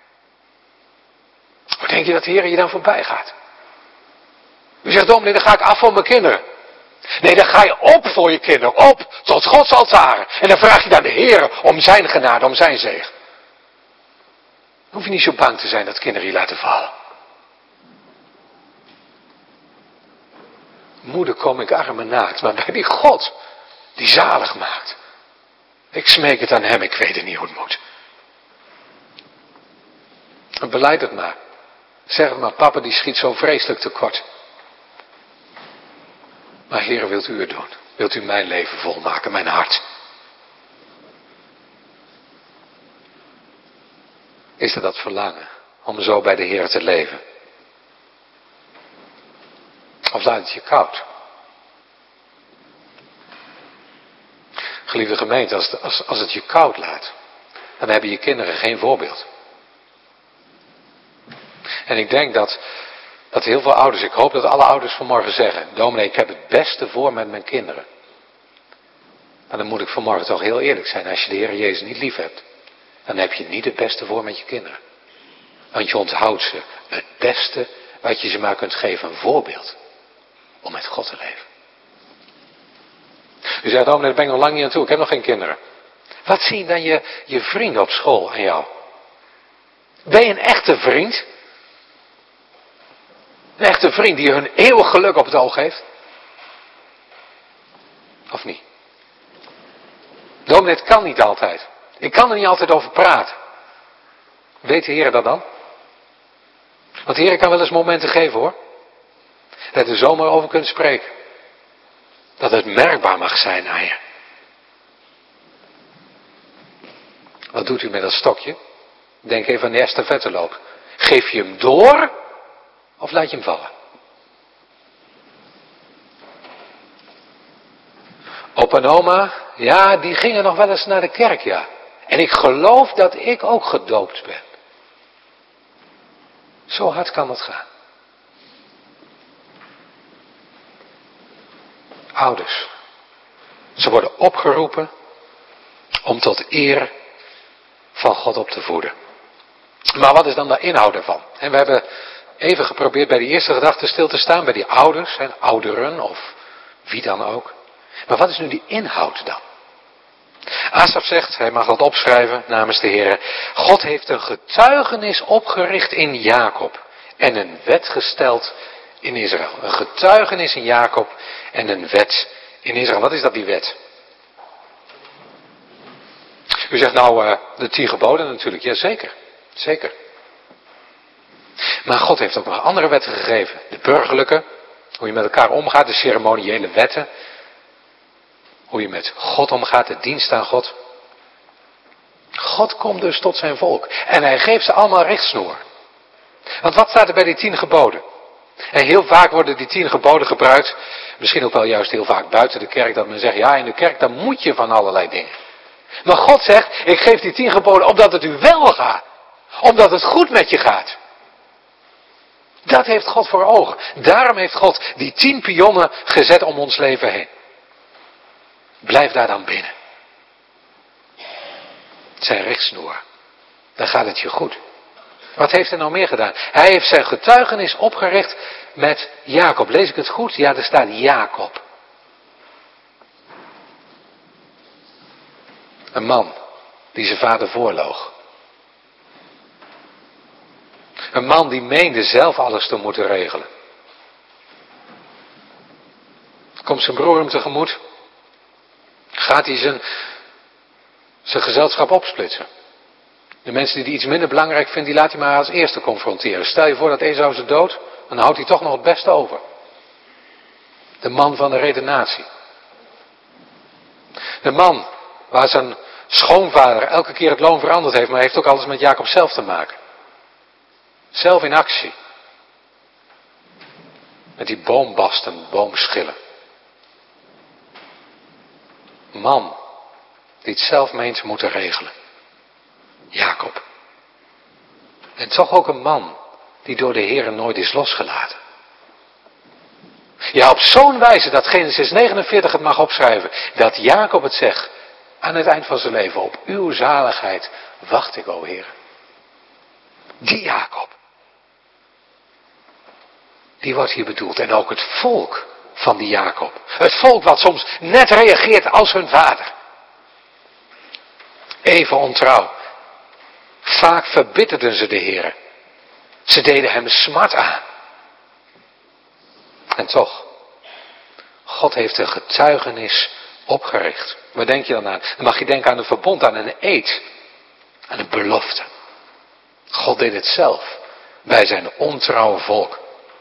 A: Hoe denk je dat de Heer je dan voorbij gaat? U zegt, dominee, dan ga ik af voor mijn kinderen. Nee, dan ga je op voor je kinderen, op tot Gods altaren. En dan vraag je dan de Heer om zijn genade, om zijn zegen. Dan hoef je niet zo bang te zijn dat kinderen je laten vallen. Moeder, kom ik arm en naakt, maar bij die God die zalig maakt. Ik smeek het aan hem, ik weet het niet hoe het moet. En beleid het maar. Zeg het maar, papa die schiet zo vreselijk tekort. Maar Heer, wilt u het doen? Wilt u mijn leven volmaken, mijn hart? Is er dat verlangen om zo bij de Heer te leven? Of laat het je koud? Geliefde gemeente, als het je koud laat, dan hebben je kinderen geen voorbeeld. En ik denk dat heel veel ouders, ik hoop dat alle ouders vanmorgen zeggen, dominee, ik heb het beste voor met mijn kinderen. Maar dan moet ik vanmorgen toch heel eerlijk zijn, als je de Heer Jezus niet lief hebt, dan heb je niet het beste voor met je kinderen. Want je onthoudt ze het beste wat je ze maar kunt geven, een voorbeeld om met God te leven. U zegt, dominee, daar ben ik nog lang niet aan toe, ik heb nog geen kinderen. Wat zien dan je vrienden op school aan jou? Ben je een echte vriend? Een echte vriend die hun eeuwig geluk op het oog heeft? Of niet? Dominee, het kan niet altijd. Ik kan er niet altijd over praten. Weet de Heer dat dan? Want de Heer kan wel eens momenten geven hoor. Dat je er zomaar over kunt spreken. Dat het merkbaar mag zijn aan je. Wat doet u met dat stokje? Denk even aan de estafetteloop. Geef je hem door of laat je hem vallen? Opa en oma, ja, die gingen nog wel eens naar de kerk, ja. En ik geloof dat ik ook gedoopt ben. Zo hard kan het gaan. Ouders. Ze worden opgeroepen om tot eer van God op te voeden. Maar wat is dan de inhoud daarvan? En we hebben even geprobeerd bij die eerste gedachte stil te staan, bij die ouders, en ouderen of wie dan ook. Maar wat is nu die inhoud dan? Asaf zegt, hij mag dat opschrijven namens de Heer. God heeft een getuigenis opgericht in Jacob en een wet gesteld in Israël. Een getuigenis in Jacob en een wet in Israël. Wat is dat, die wet? U zegt nou de 10 geboden natuurlijk, jazeker. Zeker. Maar God heeft ook nog andere wetten gegeven. De burgerlijke, hoe je met elkaar omgaat, de ceremoniële wetten. Hoe je met God omgaat, de dienst aan God. God komt dus tot zijn volk. En hij geeft ze allemaal richtsnoer. Want wat staat er bij die 10 geboden? En heel vaak worden die 10 geboden gebruikt. Misschien ook wel juist heel vaak buiten de kerk. Dat men zegt, ja, in de kerk dan moet je van allerlei dingen. Maar God zegt, ik geef die 10 geboden omdat het u wel gaat. Omdat het goed met je gaat. Dat heeft God voor ogen. Daarom heeft God die 10 pionnen gezet om ons leven heen. Blijf daar dan binnen. Zijn richtsnoer. Dan gaat het je goed. Wat heeft hij nou meer gedaan? Hij heeft zijn getuigenis opgericht met Jacob. Lees ik het goed? Ja, er staat Jacob. Een man die zijn vader voorloog. Een man die meende zelf alles te moeten regelen. Komt zijn broer hem tegemoet? Gaat hij zijn gezelschap opsplitsen? De mensen die iets minder belangrijk vinden, die laat hij maar als eerste confronteren. Stel je voor dat Esau ze dood, dan houdt hij toch nog het beste over. De man van de redenatie. De man waar zijn schoonvader elke keer het loon veranderd heeft, maar heeft ook alles met Jacob zelf te maken. Zelf in actie. Met die boombasten, boomschillen. Man die het zelf meent te moeten regelen. Jacob. En toch ook een man die door de Heer nooit is losgelaten. Ja, op zo'n wijze dat Genesis 49 het mag opschrijven. Dat Jacob het zegt aan het eind van zijn leven. Op uw zaligheid wacht ik, o Heer. Die Jacob. Die wordt hier bedoeld. En ook het volk van die Jacob. Het volk wat soms net reageert als hun vader. Even ontrouw. Vaak verbitterden ze de Heer. Ze deden hem smart aan. En toch. God heeft een getuigenis opgericht. Waar denk je dan aan? Dan mag je denken aan een verbond, aan een eed. Aan een belofte. God deed het zelf. Bij zijn ontrouwe volk.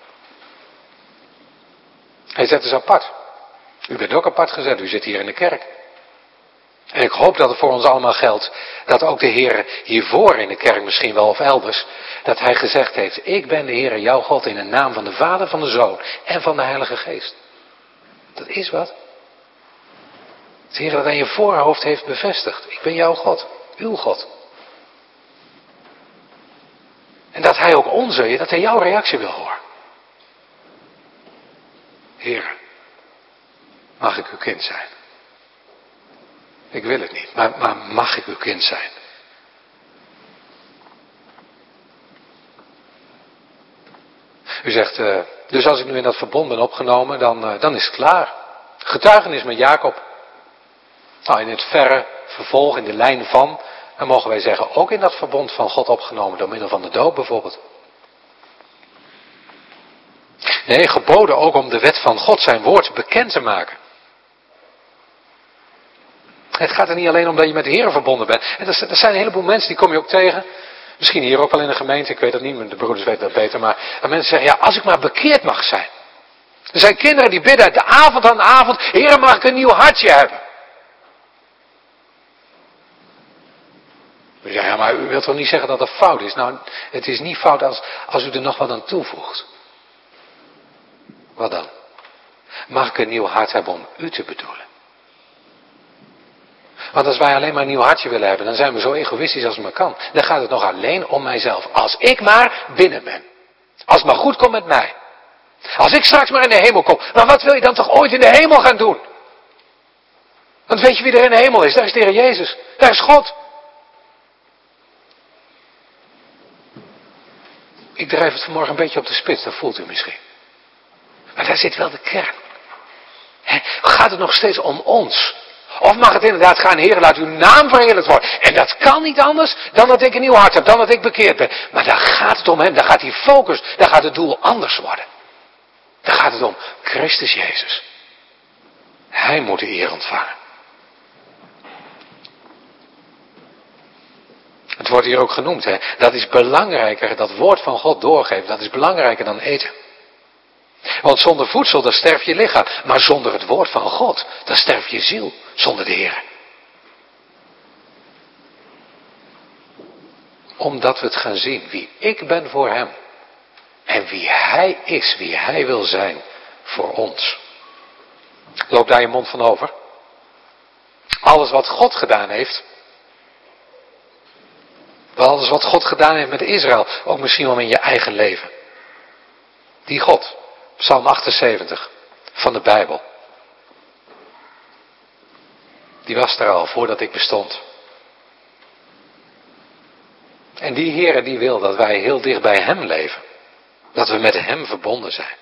A: Hij zet ze apart. U bent ook apart gezet. U zit hier in de kerk. En ik hoop dat het voor ons allemaal geldt. Dat ook de Heer hiervoor in de kerk misschien wel of elders. Dat hij gezegd heeft. Ik ben de Heer jouw God in de naam van de Vader, van de Zoon en van de Heilige Geest. Dat is wat. Het Heer dat aan je voorhoofd heeft bevestigd. Ik ben jouw God. Uw God. En dat hij ook onze, dat hij jouw reactie wil horen. Heer, mag ik uw kind zijn? Ik wil het niet, maar mag ik uw kind zijn? U zegt, dus als ik nu in dat verbond ben opgenomen, dan is het klaar. Getuigenis met Jacob. Nou, in het verre vervolg, in de lijn van, dan mogen wij zeggen, ook in dat verbond van God opgenomen door middel van de doop bijvoorbeeld. Nee, geboden ook om de wet van God, zijn woord, bekend te maken. Het gaat er niet alleen om dat je met de Heer verbonden bent. En er zijn een heleboel mensen, die kom je ook tegen. Misschien hier ook wel in de gemeente, ik weet dat niet, de broeders weten dat beter. Maar dat mensen zeggen, ja, als ik maar bekeerd mag zijn. Er zijn kinderen die bidden de avond aan de avond, Heer, mag ik een nieuw hartje hebben? We zeggen, ja, maar u wilt toch niet zeggen dat dat fout is? Nou, het is niet fout als u er nog wat aan toevoegt. Wat dan? Mag ik een nieuw hart hebben om u te bedoelen? Want als wij alleen maar een nieuw hartje willen hebben, dan zijn we zo egoïstisch als het maar kan. Dan gaat het nog alleen om mijzelf. Als ik maar binnen ben. Als het maar goed komt met mij. Als ik straks maar in de hemel kom. Maar wat wil je dan toch ooit in de hemel gaan doen? Want weet je wie er in de hemel is? Daar is de Heer Jezus. Daar is God. Ik drijf het vanmorgen een beetje op de spits, dat voelt u misschien. Maar daar zit wel de kern. Gaat het nog steeds om ons? Of mag het inderdaad gaan, Heer, laat uw naam verheerlijkt worden. En dat kan niet anders dan dat ik een nieuw hart heb, dan dat ik bekeerd ben. Maar daar gaat het om hem, daar gaat die focus, daar gaat het doel anders worden. Daar gaat het om Christus Jezus. Hij moet de eer ontvangen. Het wordt hier ook genoemd, hè. Dat is belangrijker, dat woord van God doorgeven, dat is belangrijker dan eten. Want zonder voedsel, dan sterft je lichaam. Maar zonder het woord van God, dan sterft je ziel, zonder de Heer. Omdat we het gaan zien, wie ik ben voor Hem. En wie Hij is, wie Hij wil zijn voor ons. Loop daar je mond van over. Alles wat God gedaan heeft. Alles wat God gedaan heeft met Israël. Ook misschien wel in je eigen leven. Die God. Psalm 78 van de Bijbel. Die was er al voordat ik bestond. En die Heere die wil dat wij heel dicht bij Hem leven. Dat we met Hem verbonden zijn.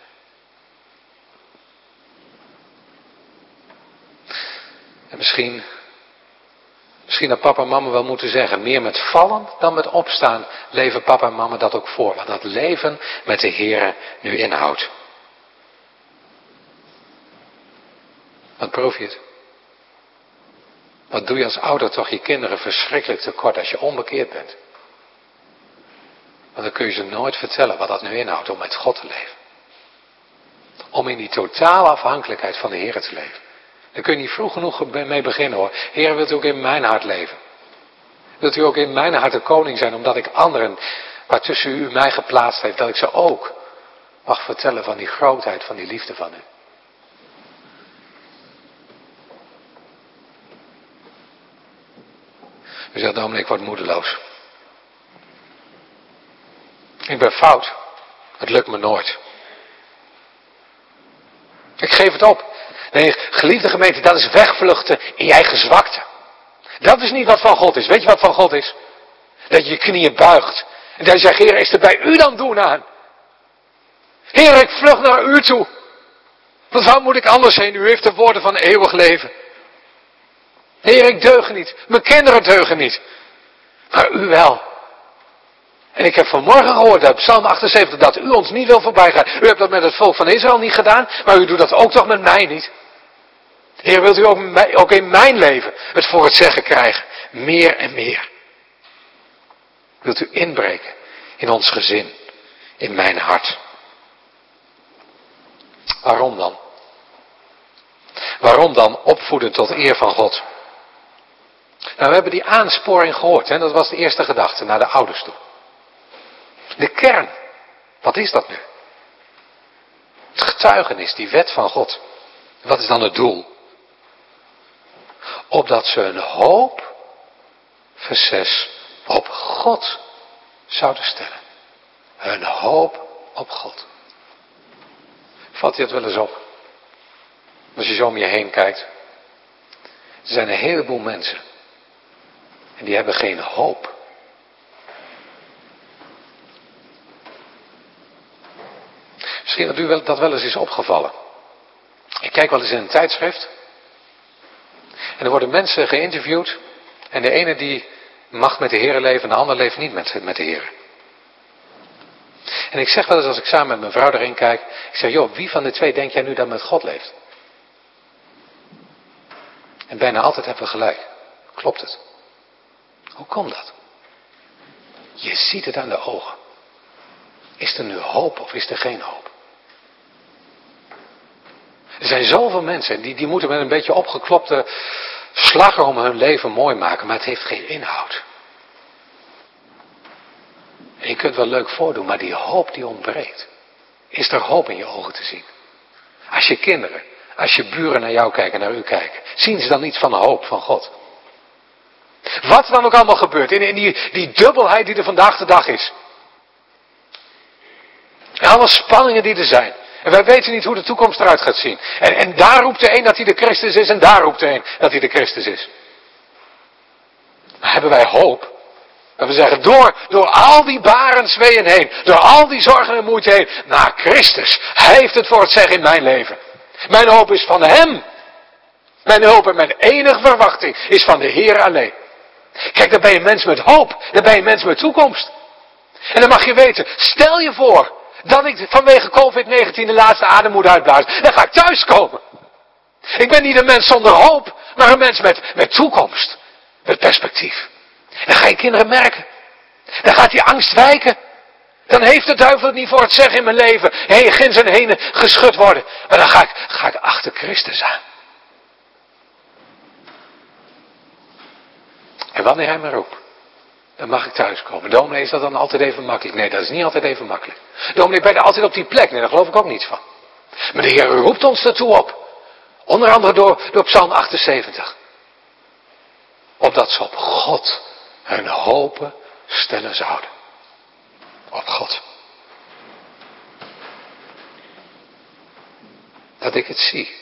A: En misschien dat papa en mama wel moeten zeggen, meer met vallen dan met opstaan, leven papa en mama dat ook voor. Wat dat leven met de Heere nu inhoudt. Wat proef je het? Wat doe je als ouder toch je kinderen verschrikkelijk tekort als je onbekeerd bent? Want dan kun je ze nooit vertellen wat dat nu inhoudt om met God te leven. Om in die totale afhankelijkheid van de Heer te leven. Daar kun je niet vroeg genoeg mee beginnen hoor. Heer, wilt u ook in mijn hart leven? Wilt u ook in mijn hart de koning zijn, omdat ik anderen, waartussen u mij geplaatst heeft, dat ik ze ook mag vertellen van die grootheid, van die liefde van u. U zegt, dominee, ik word moedeloos. Ik ben fout. Het lukt me nooit. Ik geef het op. Nee, geliefde gemeente, dat is wegvluchten in je eigen zwakte. Dat is niet wat van God is. Weet je wat van God is? Dat je je knieën buigt. En dat je zegt, Heer, is er bij u dan doen aan? Heer, ik vlucht naar u toe. Want waar moet ik anders heen? U heeft de woorden van eeuwig leven. Heer, ik deug niet. Mijn kinderen deugen niet. Maar u wel. En ik heb vanmorgen gehoord uit Psalm 78 dat u ons niet wil voorbijgaan. U hebt dat met het volk van Israël niet gedaan, maar u doet dat ook toch met mij niet. Heer, wilt u ook in mijn leven het voor het zeggen krijgen? Meer en meer. Wilt u inbreken in ons gezin, in mijn hart? Waarom dan? Waarom dan opvoeden tot eer van God? Nou, we hebben die aansporing gehoord, hè? Dat was de eerste gedachte, naar de ouders toe. De kern, wat is dat nu? Het getuigenis, die wet van God. Wat is dan het doel? Opdat ze een hoop, vers 6, op God zouden stellen. Hun hoop op God. Valt je dat wel eens op? Als je zo om je heen kijkt. Er zijn een heleboel mensen. En die hebben geen hoop. Misschien dat u dat wel eens is opgevallen. Ik kijk wel eens in een tijdschrift. En er worden mensen geïnterviewd. En de ene die mag met de Heer leven en de ander leeft niet met de Heer. En ik zeg wel eens als ik samen met mijn vrouw erin kijk. Ik zeg, joh, wie van de twee denk jij nu dat met God leeft? En bijna altijd hebben we gelijk. Klopt het? Hoe komt dat? Je ziet het aan de ogen. Is er nu hoop of is er geen hoop? Er zijn zoveel mensen die moeten met een beetje opgeklopte slagroom hun leven mooi maken, maar het heeft geen inhoud. En je kunt wel leuk voordoen, maar die hoop die ontbreekt. Is er hoop in je ogen te zien? Als je kinderen, als je buren naar jou kijken, naar u kijken, zien ze dan niet van de hoop van God? Wat dan ook allemaal gebeurt, in die dubbelheid die er vandaag de dag is. En alle spanningen die er zijn. En wij weten niet hoe de toekomst eruit gaat zien. En daar roept de een dat hij de Christus is en daar roept de een dat hij de Christus is. Maar hebben wij hoop? En we zeggen, door al die barensweeën heen, door al die zorgen en moeite heen, naar Christus. Hij heeft het voor het zeggen in mijn leven. Mijn hoop is van Hem. Mijn hoop en mijn enige verwachting is van de Heer alleen. Kijk, dan ben je een mens met hoop. Dan ben je een mens met toekomst. En dan mag je weten, stel je voor dat ik vanwege COVID-19 de laatste adem moet uitblazen. Dan ga ik thuiskomen. Ik ben niet een mens zonder hoop, maar een mens met toekomst. Met perspectief. Dan ga je kinderen merken. Dan gaat die angst wijken. Dan heeft de duivel het niet voor het zeggen in mijn leven. Heen, ginds en heen geschud worden. Maar dan ga ik achter Christus aan. En wanneer hij me roept, dan mag ik thuiskomen. Dominee, is dat dan altijd even makkelijk? Nee, dat is niet altijd even makkelijk. Dominee, ben je altijd op die plek? Nee, daar geloof ik ook niets van. Maar de Heer roept ons daartoe op. Onder andere door Psalm 78. Opdat ze op God hun hopen stellen zouden. Op God. Dat ik het zie.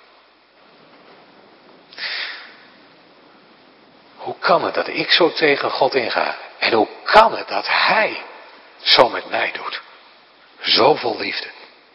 A: Hoe kan het dat ik zo tegen God inga? En hoe kan het dat Hij zo met mij doet? Zo vol liefde.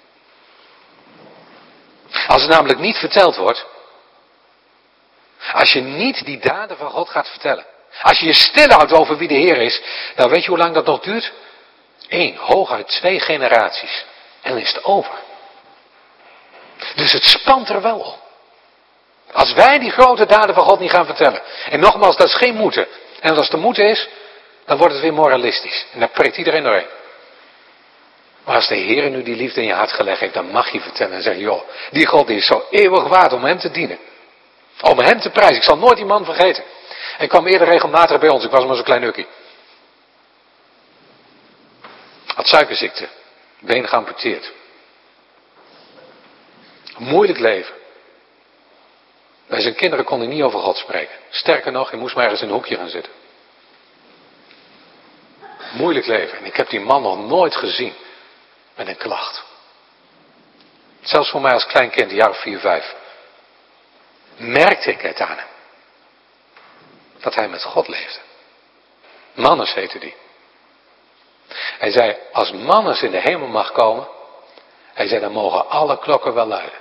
A: Als het namelijk niet verteld wordt. Als je niet die daden van God gaat vertellen. Als je je stilhoudt over wie de Heer is. Dan weet je hoe lang dat nog duurt? 1, hooguit 2 generaties. En dan is het over. Dus het spant er wel op. Als wij die grote daden van God niet gaan vertellen. En nogmaals, dat is geen moeten. En als het de moeten is, dan wordt het weer moralistisch. En daar prikt iedereen doorheen. Maar als de Heer nu die liefde in je hart gelegd heeft, dan mag je vertellen en zeggen, joh, die God die is zo eeuwig waard om hem te dienen. Om hem te prijzen. Ik zal nooit die man vergeten. Hij kwam eerder regelmatig bij ons. Ik was maar zo'n klein ukkie. Had suikerziekte. Been geamputeerd. Moeilijk leven. Bij zijn kinderen kon hij niet over God spreken. Sterker nog, hij moest maar ergens in een hoekje gaan zitten. Moeilijk leven. En ik heb die man nog nooit gezien met een klacht. Zelfs voor mij als klein kind, een jaar of 4, 5. Merkte ik het aan hem. Dat hij met God leefde. Mannes heette die. Hij zei, als Mannes in de hemel mag komen. Hij zei, dan mogen alle klokken wel luiden.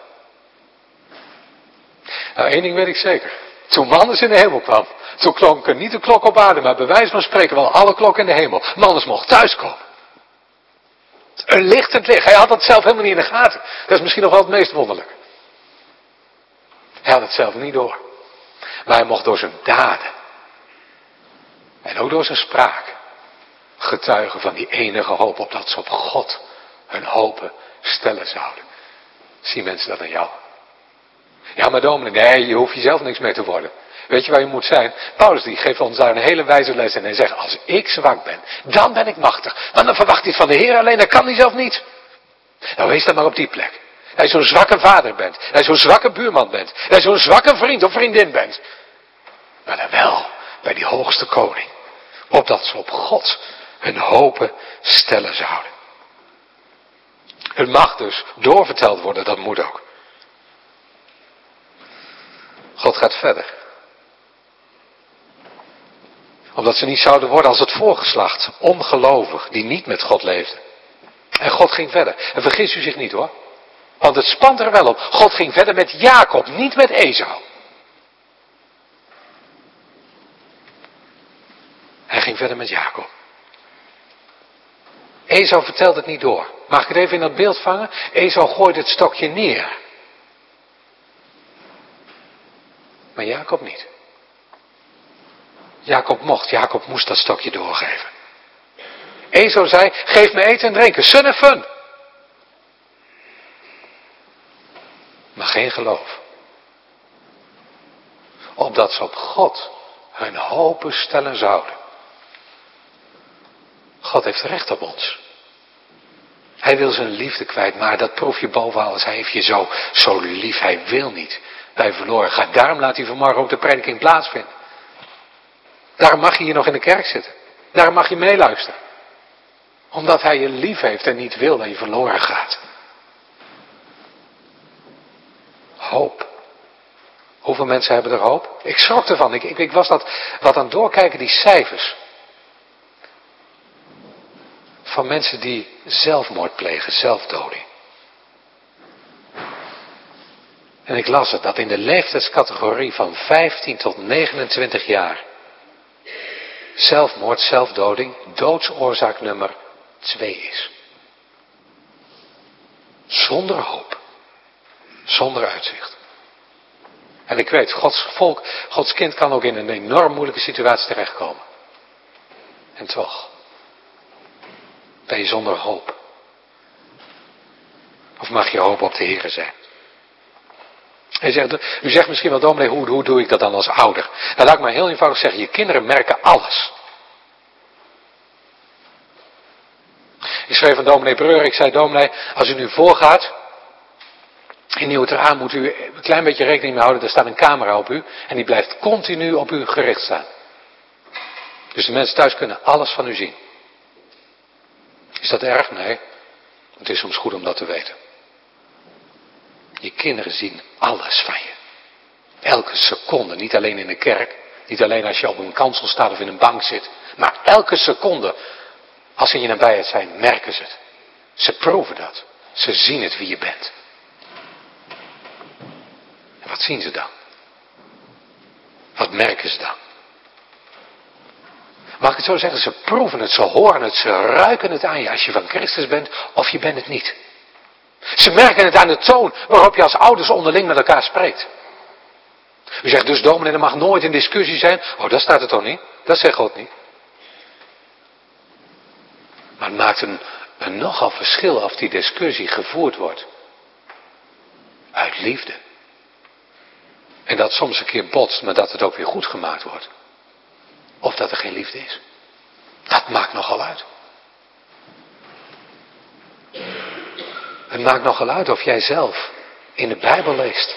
A: Nou, 1 ding weet ik zeker. Toen Mannes in de hemel kwam. Toen klonken niet de klok op aarde. Maar bij wijze van spreken wel alle klokken in de hemel. Mannes mocht thuiskomen. Een lichtend licht. Hij had dat zelf helemaal niet in de gaten. Dat is misschien nog wel het meest wonderlijke. Hij had het zelf niet door. Maar hij mocht door zijn daden. En ook door zijn spraak. Getuigen van die enige hoop. Opdat ze op God hun hopen stellen zouden. Zien mensen dat aan jou? Ja, maar dominee, nee, je hoeft jezelf niks mee te worden. Weet je waar je moet zijn? Paulus die geeft ons daar een hele wijze les in. Hij zegt, als ik zwak ben, dan ben ik machtig. Maar dan verwacht hij het van de Heer alleen, dat kan hij zelf niet. Nou, wees dan maar op die plek. Dat je zo'n zwakke vader bent. Dat je zo'n zwakke buurman bent. Dat je zo'n zwakke vriend of vriendin bent. Maar dan wel bij die hoogste koning. Opdat ze op God hun hopen stellen zouden. Het mag dus doorverteld worden, dat moet ook. God gaat verder. Omdat ze niet zouden worden als het voorgeslacht, ongelovig, die niet met God leefde. En God ging verder. En vergis u zich niet hoor. Want het spant er wel op. God ging verder met Jacob, niet met Esau. Hij ging verder met Jacob. Esau vertelt het niet door. Mag ik het even in dat beeld vangen? Esau gooit het stokje neer. Maar Jacob niet. Jacob moest dat stokje doorgeven. Esau zei, geef me eten en drinken, sun en fun. Maar geen geloof. Opdat ze op God hun hopen stellen zouden. God heeft recht op ons. Hij wil zijn liefde kwijt, maar dat proef je boven alles. Hij heeft je zo lief, hij wil niet dat je verloren gaat. Daarom laat hij vanmorgen ook de prediking plaatsvinden. Daarom mag je hier nog in de kerk zitten. Daarom mag je meeluisteren. Omdat hij je lief heeft en niet wil dat je verloren gaat. Hoop. Hoeveel mensen hebben er hoop? Ik schrok ervan. Ik was wat aan het doorkijken, die cijfers. Van mensen die zelfmoord plegen, zelfdoding. En ik las het, dat in de leeftijdscategorie van 15 tot 29 jaar. Zelfmoord, zelfdoding, doodsoorzaak nummer 2 is. Zonder hoop. Zonder uitzicht. En ik weet, Gods volk, Gods kind kan ook in een enorm moeilijke situatie terechtkomen. En toch, ben je zonder hoop? Of mag je hoop op de Heere zijn? U zegt misschien wel, dominee, hoe doe ik dat dan als ouder? Nou, laat ik maar heel eenvoudig zeggen, je kinderen merken alles. Ik schreef aan dominee Breur, ik zei, dominee, als u nu voorgaat, in Nieuweteraan moet u een klein beetje rekening mee houden, er staat een camera op u, en die blijft continu op u gericht staan. Dus de mensen thuis kunnen alles van u zien. Is dat erg? Nee. Het is soms goed om dat te weten. Je kinderen zien alles van je. Elke seconde, niet alleen in de kerk, niet alleen als je op een kansel staat of in een bank zit, maar elke seconde, als ze in je nabijheid zijn, merken ze het. Ze proeven dat. Ze zien het wie je bent. En wat zien ze dan? Wat merken ze dan? Mag ik het zo zeggen? Ze proeven het, ze horen het, ze ruiken het aan je als je van Christus bent of je bent het niet. Ze merken het aan de toon waarop je als ouders onderling met elkaar spreekt. U zegt dus, dominee, er mag nooit een discussie zijn. Oh, dat staat er toch niet? Dat zegt God niet. Maar het maakt een nogal verschil of die discussie gevoerd wordt. Uit liefde. En dat soms een keer botst, maar dat het ook weer goed gemaakt wordt. Of dat er geen liefde is. Dat maakt nogal uit. Het maakt nogal uit of jij zelf in de Bijbel leest.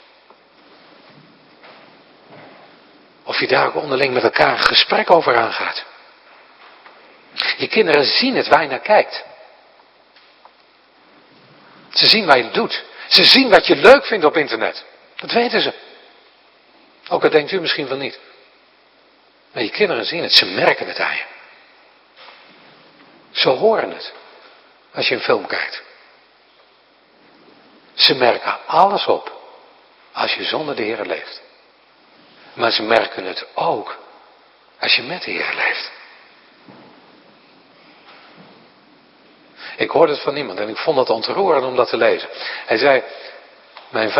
A: Of je daar ook onderling met elkaar een gesprek over aangaat. Je kinderen zien het waar je naar kijkt. Ze zien waar je het doet. Ze zien wat je leuk vindt op internet. Dat weten ze. Ook al denkt u misschien van niet. Maar je kinderen zien het. Ze merken het aan je. Ze horen het. Als je een film kijkt. Ze merken alles op. Als je zonder de Heer leeft. Maar ze merken het ook. Als je met de Heer leeft. Ik hoorde het van iemand en ik vond het ontroerend om dat te lezen. Hij zei, mijn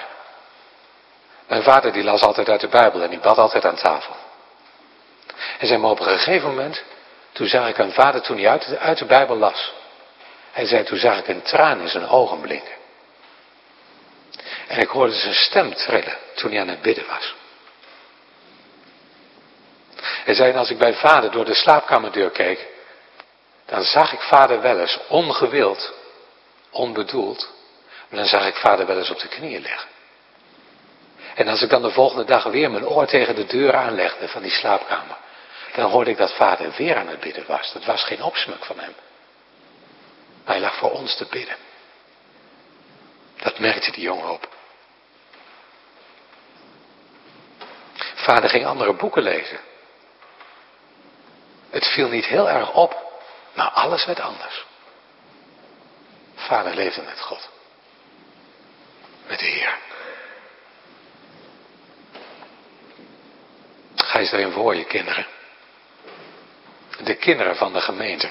A: vader die las altijd uit de Bijbel en die bad altijd aan tafel. Hij zei, maar op een gegeven moment, toen zag ik mijn vader toen hij uit de Bijbel las. Hij zei, toen zag ik een traan in zijn ogen blinken. En ik hoorde zijn stem trillen toen hij aan het bidden was. Hij zei, en als ik bij vader door de slaapkamerdeur keek, dan zag ik vader wel eens ongewild, onbedoeld, maar dan zag ik vader wel eens op de knieën liggen. En als ik dan de volgende dag weer mijn oor tegen de deur aanlegde van die slaapkamer, dan hoorde ik dat vader weer aan het bidden was. Dat was geen opsmuk van hem. Maar hij lag voor ons te bidden. Dat merkte die jongen op. Vader ging andere boeken lezen. Het viel niet heel erg op, maar alles werd anders. Vader leefde met God. Met de Heer. Ga eens erin voor je kinderen. De kinderen van de gemeente.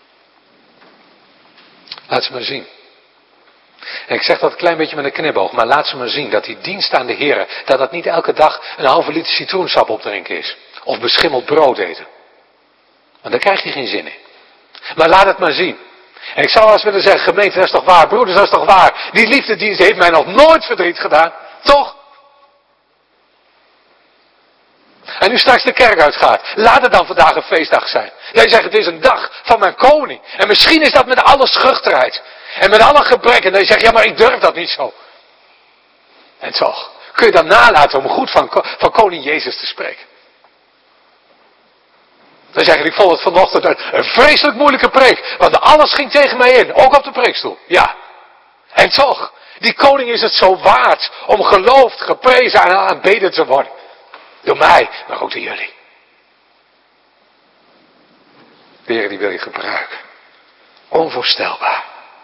A: Laat ze maar zien. En ik zeg dat een klein beetje met een knipoog, maar laat ze maar zien dat die dienst aan de Heer, dat dat niet elke dag een halve liter citroensap opdrinken is. Of beschimmeld brood eten. Want daar krijg je geen zin in. Maar laat het maar zien. En ik zou wel eens willen zeggen, gemeente, dat is toch waar, broeders, dat is toch waar. Die liefdedienst heeft mij nog nooit verdriet gedaan. Toch? En nu straks de kerk uitgaat. Laat het dan vandaag een feestdag zijn. Jij zegt, het is een dag van mijn koning. En misschien is dat met alle schuchterheid. En met alle gebrek. En dan zeg je, ja, maar ik durf dat niet zo. En toch, kun je dan nalaten om goed van koning Jezus te spreken. Dan zeg je, ik vond het vanochtend een vreselijk moeilijke preek. Want alles ging tegen mij in. Ook op de preekstoel. Ja. En toch, die koning is het zo waard om geloofd, geprezen en aanbeden te worden. Door mij, maar ook door jullie. De Heer die wil je gebruiken. Onvoorstelbaar.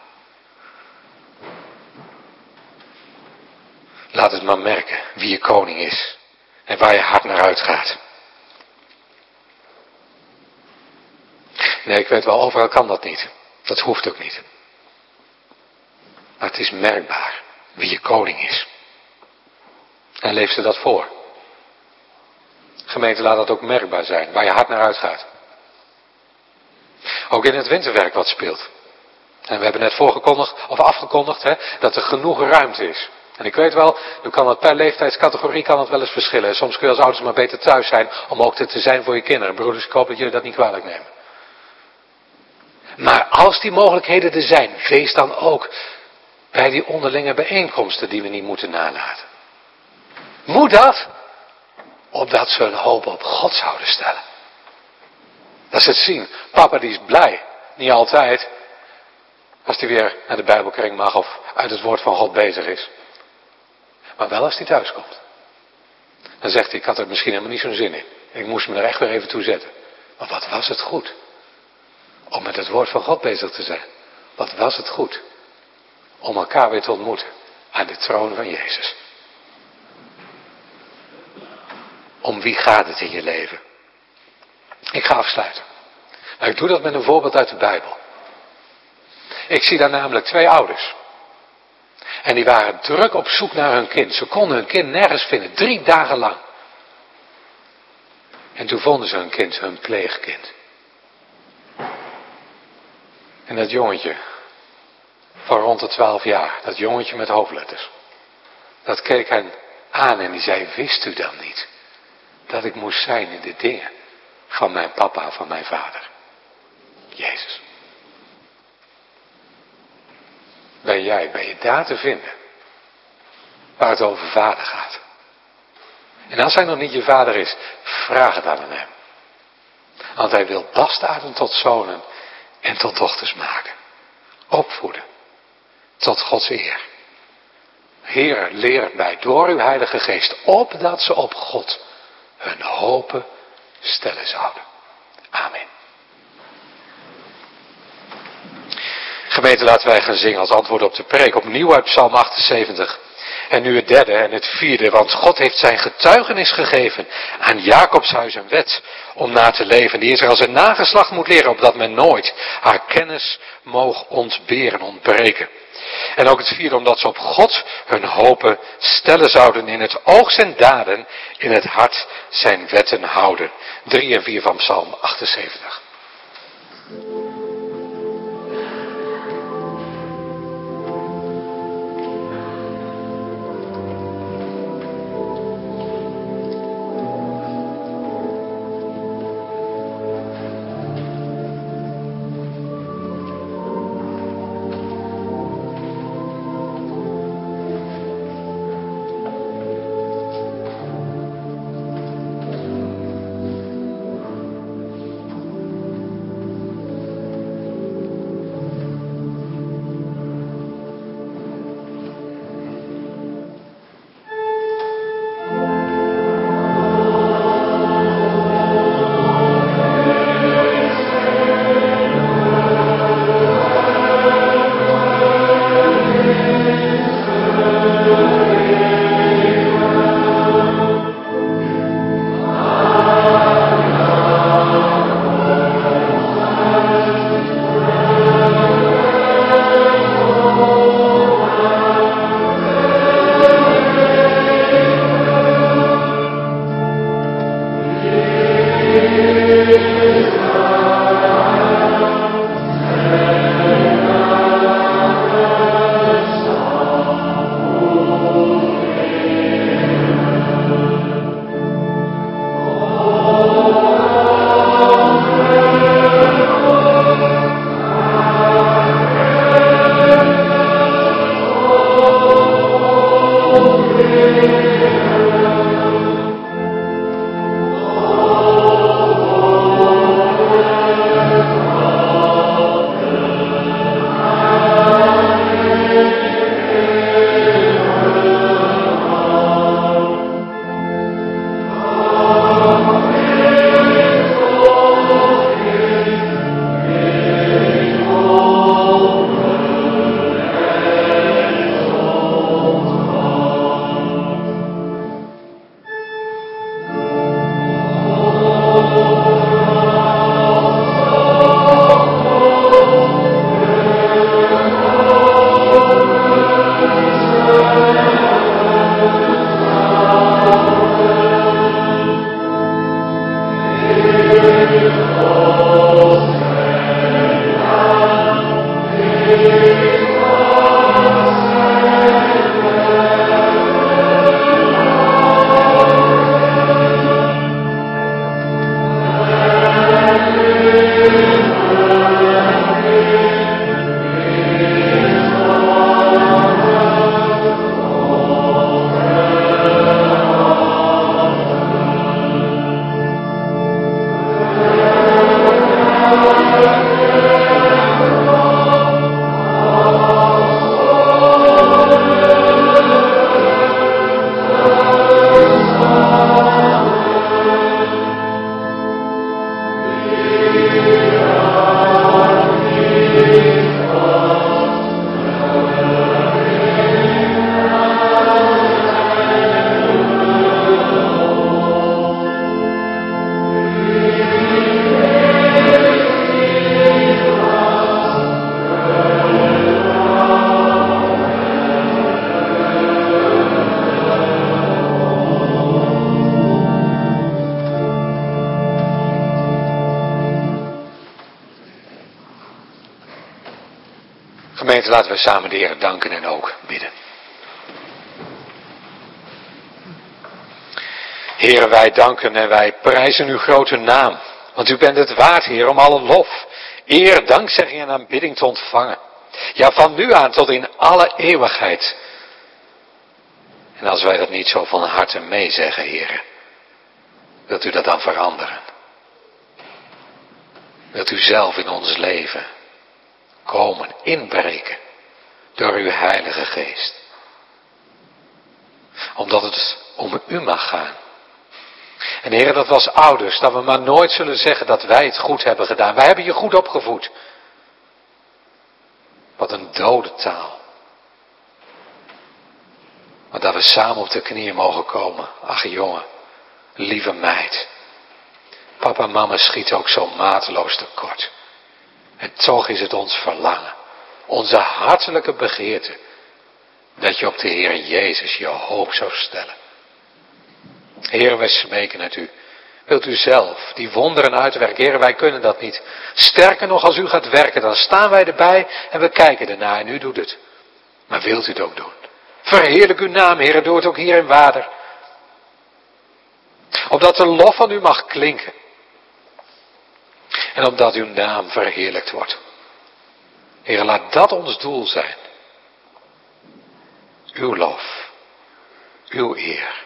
A: Laat het maar merken wie je koning is. En waar je hart naar uitgaat. Nee, ik weet wel, overal kan dat niet. Dat hoeft ook niet. Maar het is merkbaar wie je koning is. En leef ze dat voor. Gemeente, laat dat ook merkbaar zijn, waar je hart naar uitgaat. Ook in het winterwerk wat speelt. En we hebben net afgekondigd dat er genoeg ruimte is. En ik weet wel, nu kan het per leeftijdscategorie wel eens verschillen. Soms kun je als ouders maar beter thuis zijn om ook te zijn voor je kinderen. Broeders, ik hoop dat jullie dat niet kwalijk nemen. Maar als die mogelijkheden er zijn, wees dan ook bij die onderlinge bijeenkomsten die we niet moeten nalaten. Moet dat? Opdat ze hun hoop op God zouden stellen. Dat ze het zien. Papa die is blij. Niet altijd. Als hij weer naar de Bijbelkring mag of uit het woord van God bezig is. Maar wel als hij thuis komt. Dan zegt hij, ik had er misschien helemaal niet zo'n zin in. Ik moest me er echt weer even toe zetten. Maar wat was het goed. Om met het woord van God bezig te zijn. Wat was het goed. Om elkaar weer te ontmoeten. Aan de troon van Jezus. Om wie gaat het in je leven? Ik ga afsluiten. Maar ik doe dat met een voorbeeld uit de Bijbel. Ik zie daar namelijk 2 ouders. En die waren druk op zoek naar hun kind. Ze konden hun kind nergens vinden. 3 dagen lang. En toen vonden ze hun kind, hun pleegkind. En dat jongetje, van rond de 12 jaar, dat jongetje met hoofdletters. Dat keek hen aan en die zei, wist u dan niet dat ik moest zijn in de dingen van mijn papa, van mijn vader? Jezus. Ben je daar te vinden? Waar het over vader gaat. En als hij nog niet je vader is, vraag het aan hem. Want hij wil bastaarden tot zonen en tot dochters maken. Opvoeden. Tot Gods eer. Heer, leer mij door uw Heilige Geest, opdat ze op God hun hopen stellen zouden. Amen. Gemeente, laten wij gaan zingen als antwoord op de preek. Opnieuw uit Psalm 78. En nu het 3e en het 4e. Want God heeft zijn getuigenis gegeven aan Jacobs huis en wet. Om na te leven. Die Israël zijn nageslacht moet leren. Opdat men nooit haar kennis moog ontbreken. En ook het 4e. Omdat ze op God hun hopen stellen zouden. In het oog zijn daden. In het hart zijn wetten houden. 3 en 4 van Psalm 78. Gemeente, laten we samen de Heer danken en ook bidden. Heer, wij danken en wij prijzen uw grote naam. Want u bent het waard, Heer, om alle lof, eer, dankzegging en aanbidding te ontvangen. Ja, van nu aan tot in alle eeuwigheid. En als wij dat niet zo van harte meezeggen, Heer, wilt u dat dan veranderen? Wilt u zelf in ons leven komen, inbreken door uw Heilige Geest. Omdat het om u mag gaan. En Heer, dat was ouders, dat we maar nooit zullen zeggen dat wij het goed hebben gedaan. Wij hebben je goed opgevoed. Wat een dode taal. Maar dat we samen op de knieën mogen komen. Ach jongen, lieve meid. Papa en mama schieten ook zo mateloos tekort. En toch is het ons verlangen, onze hartelijke begeerte, dat je op de Heer Jezus je hoop zou stellen. Heer, wij smeken het u. Wilt u zelf die wonderen uitwerken? Heer, wij kunnen dat niet. Sterker nog, als u gaat werken, dan staan wij erbij en we kijken ernaar en u doet het. Maar wilt u het ook doen? Verheerlijk uw naam, Heer, doe het ook hier in Waarder. Opdat de lof van u mag klinken. En opdat uw naam verheerlijkt wordt. Heer, laat dat ons doel zijn. Uw lof. Uw eer.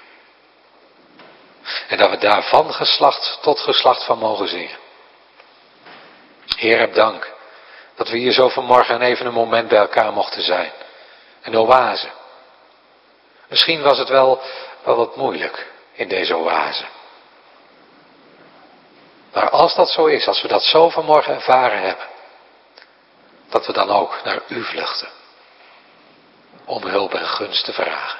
A: En dat we daar van geslacht tot geslacht van mogen zingen. Heer, heb dank dat we hier zo vanmorgen even een moment bij elkaar mochten zijn. Een oase. Misschien was het wel wat moeilijk in deze oase. Maar als dat zo is, als we dat zo vanmorgen ervaren hebben, dat we dan ook naar u vluchten. Om hulp en gunst te vragen.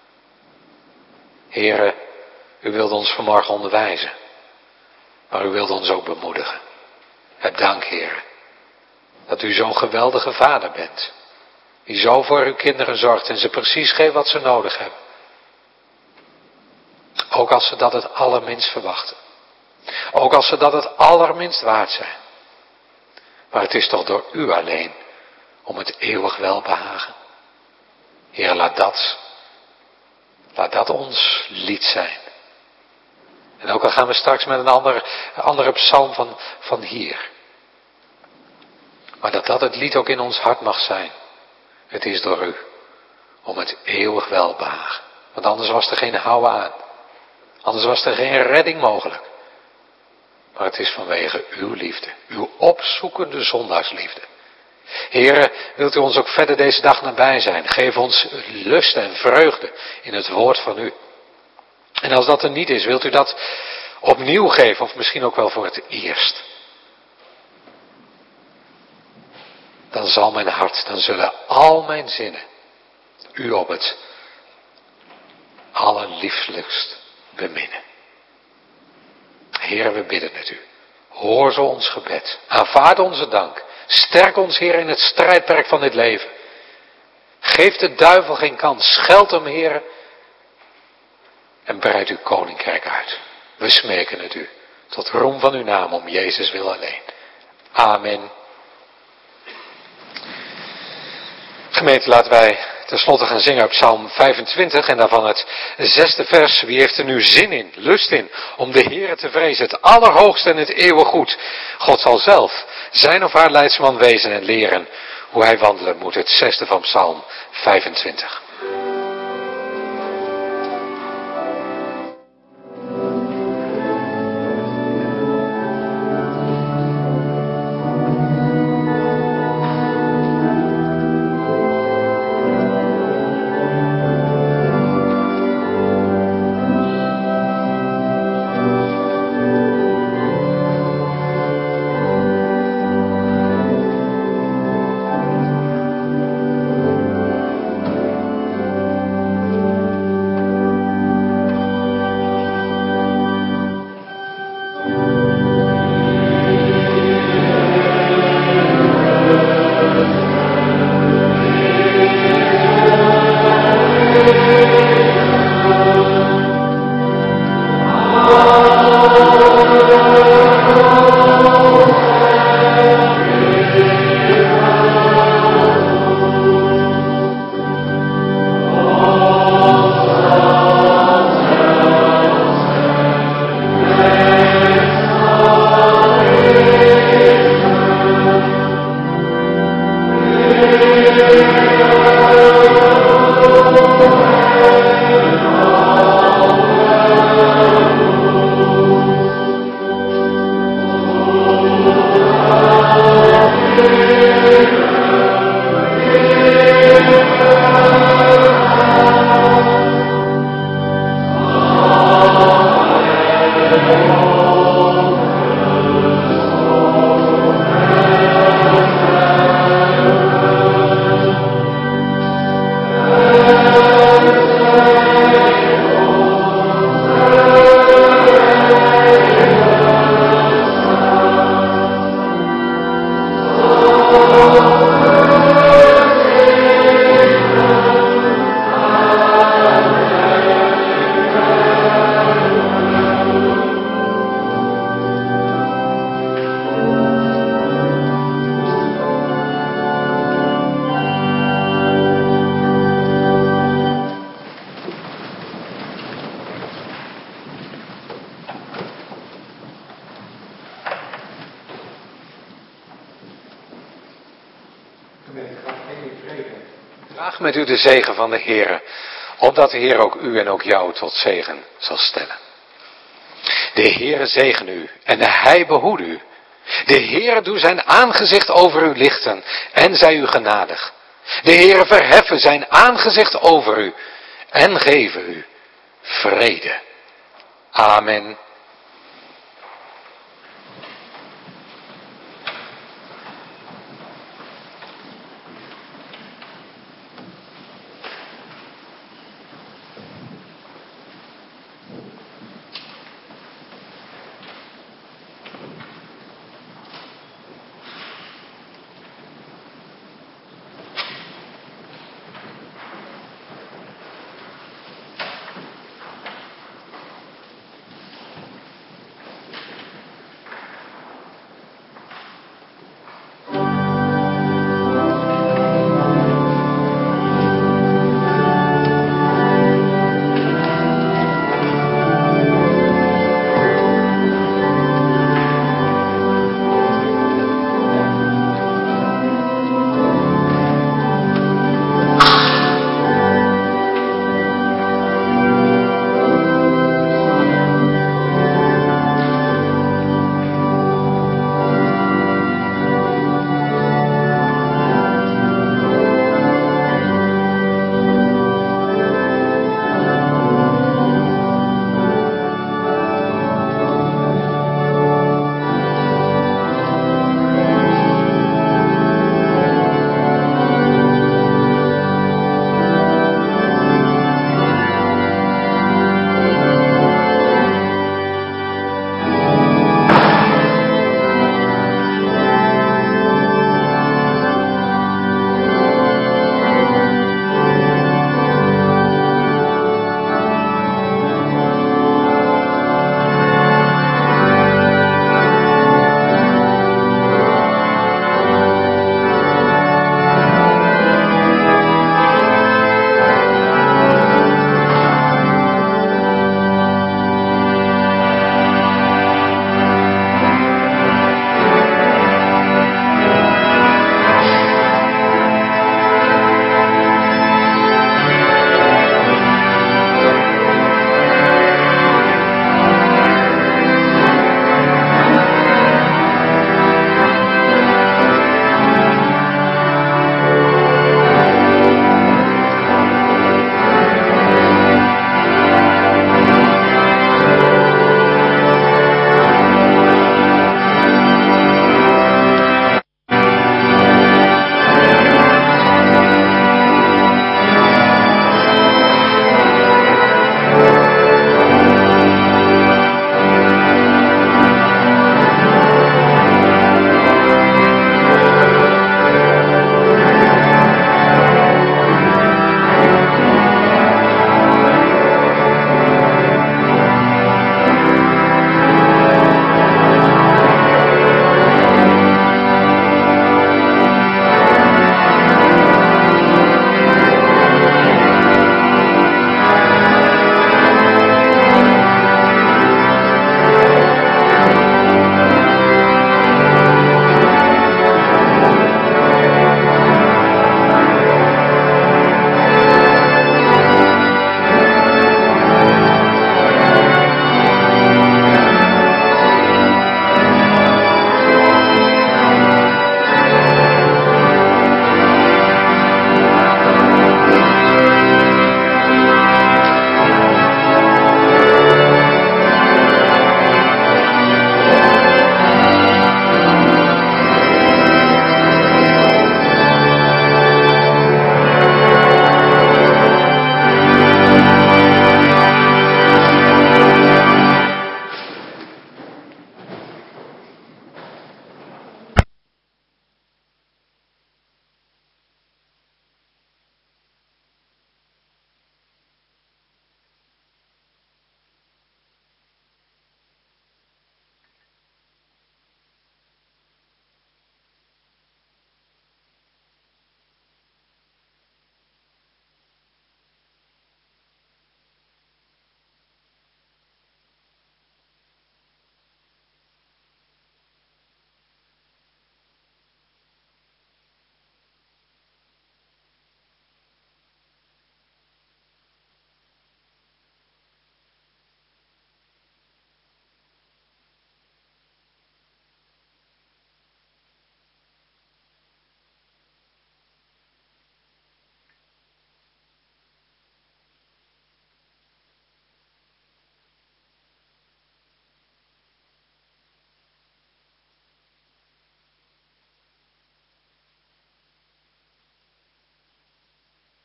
A: Heere, u wilt ons vanmorgen onderwijzen. Maar u wilt ons ook bemoedigen. Heb dank, Heer, dat u zo'n geweldige vader bent. Die zo voor uw kinderen zorgt en ze precies geeft wat ze nodig hebben. Ook als ze dat het allerminst verwachten. Ook als ze dat het allerminst waard zijn. Maar het is toch door u alleen om het eeuwig welbehagen. Heer, laat dat ons lied zijn. En ook al gaan we straks met een andere psalm van hier. Maar dat het lied ook in ons hart mag zijn. Het is door u om het eeuwig welbehagen. Want anders was er geen houden aan. Anders was er geen redding mogelijk. Maar het is vanwege uw liefde. Uw opzoekende zondaarsliefde. Heere, wilt u ons ook verder deze dag nabij zijn. Geef ons lust en vreugde in het woord van u. En als dat er niet is, wilt u dat opnieuw geven. Of misschien ook wel voor het eerst. Dan zal mijn hart, dan zullen al mijn zinnen u op het allerlieflijkst beminnen. Heer, we bidden met u. Hoor zo ons gebed. Aanvaard onze dank. Sterk ons, Heer, in het strijdperk van dit leven. Geef de duivel geen kans. Scheld hem, Heer. En breid uw koninkrijk uit. We smeken het u. Tot roem van uw naam om Jezus wil alleen. Amen. Gemeente, laten wij tenslotte gaan zingen op Psalm 25 en daarvan het 6e vers. Wie heeft er nu zin in, lust in, om de Heere te vrezen, het allerhoogste en het eeuwig goed. God zal zelf zijn of haar leidsman wezen en leren hoe hij wandelen moet. Het 6e van Psalm 25. Draag met u de zegen van de Heere, opdat de Heer ook u en ook jou tot zegen zal stellen. De Heere zegen u en hij behoede u. De Heere doe zijn aangezicht over u lichten en zij u genadig. De Heere verheffen zijn aangezicht over u en geven u vrede. Amen.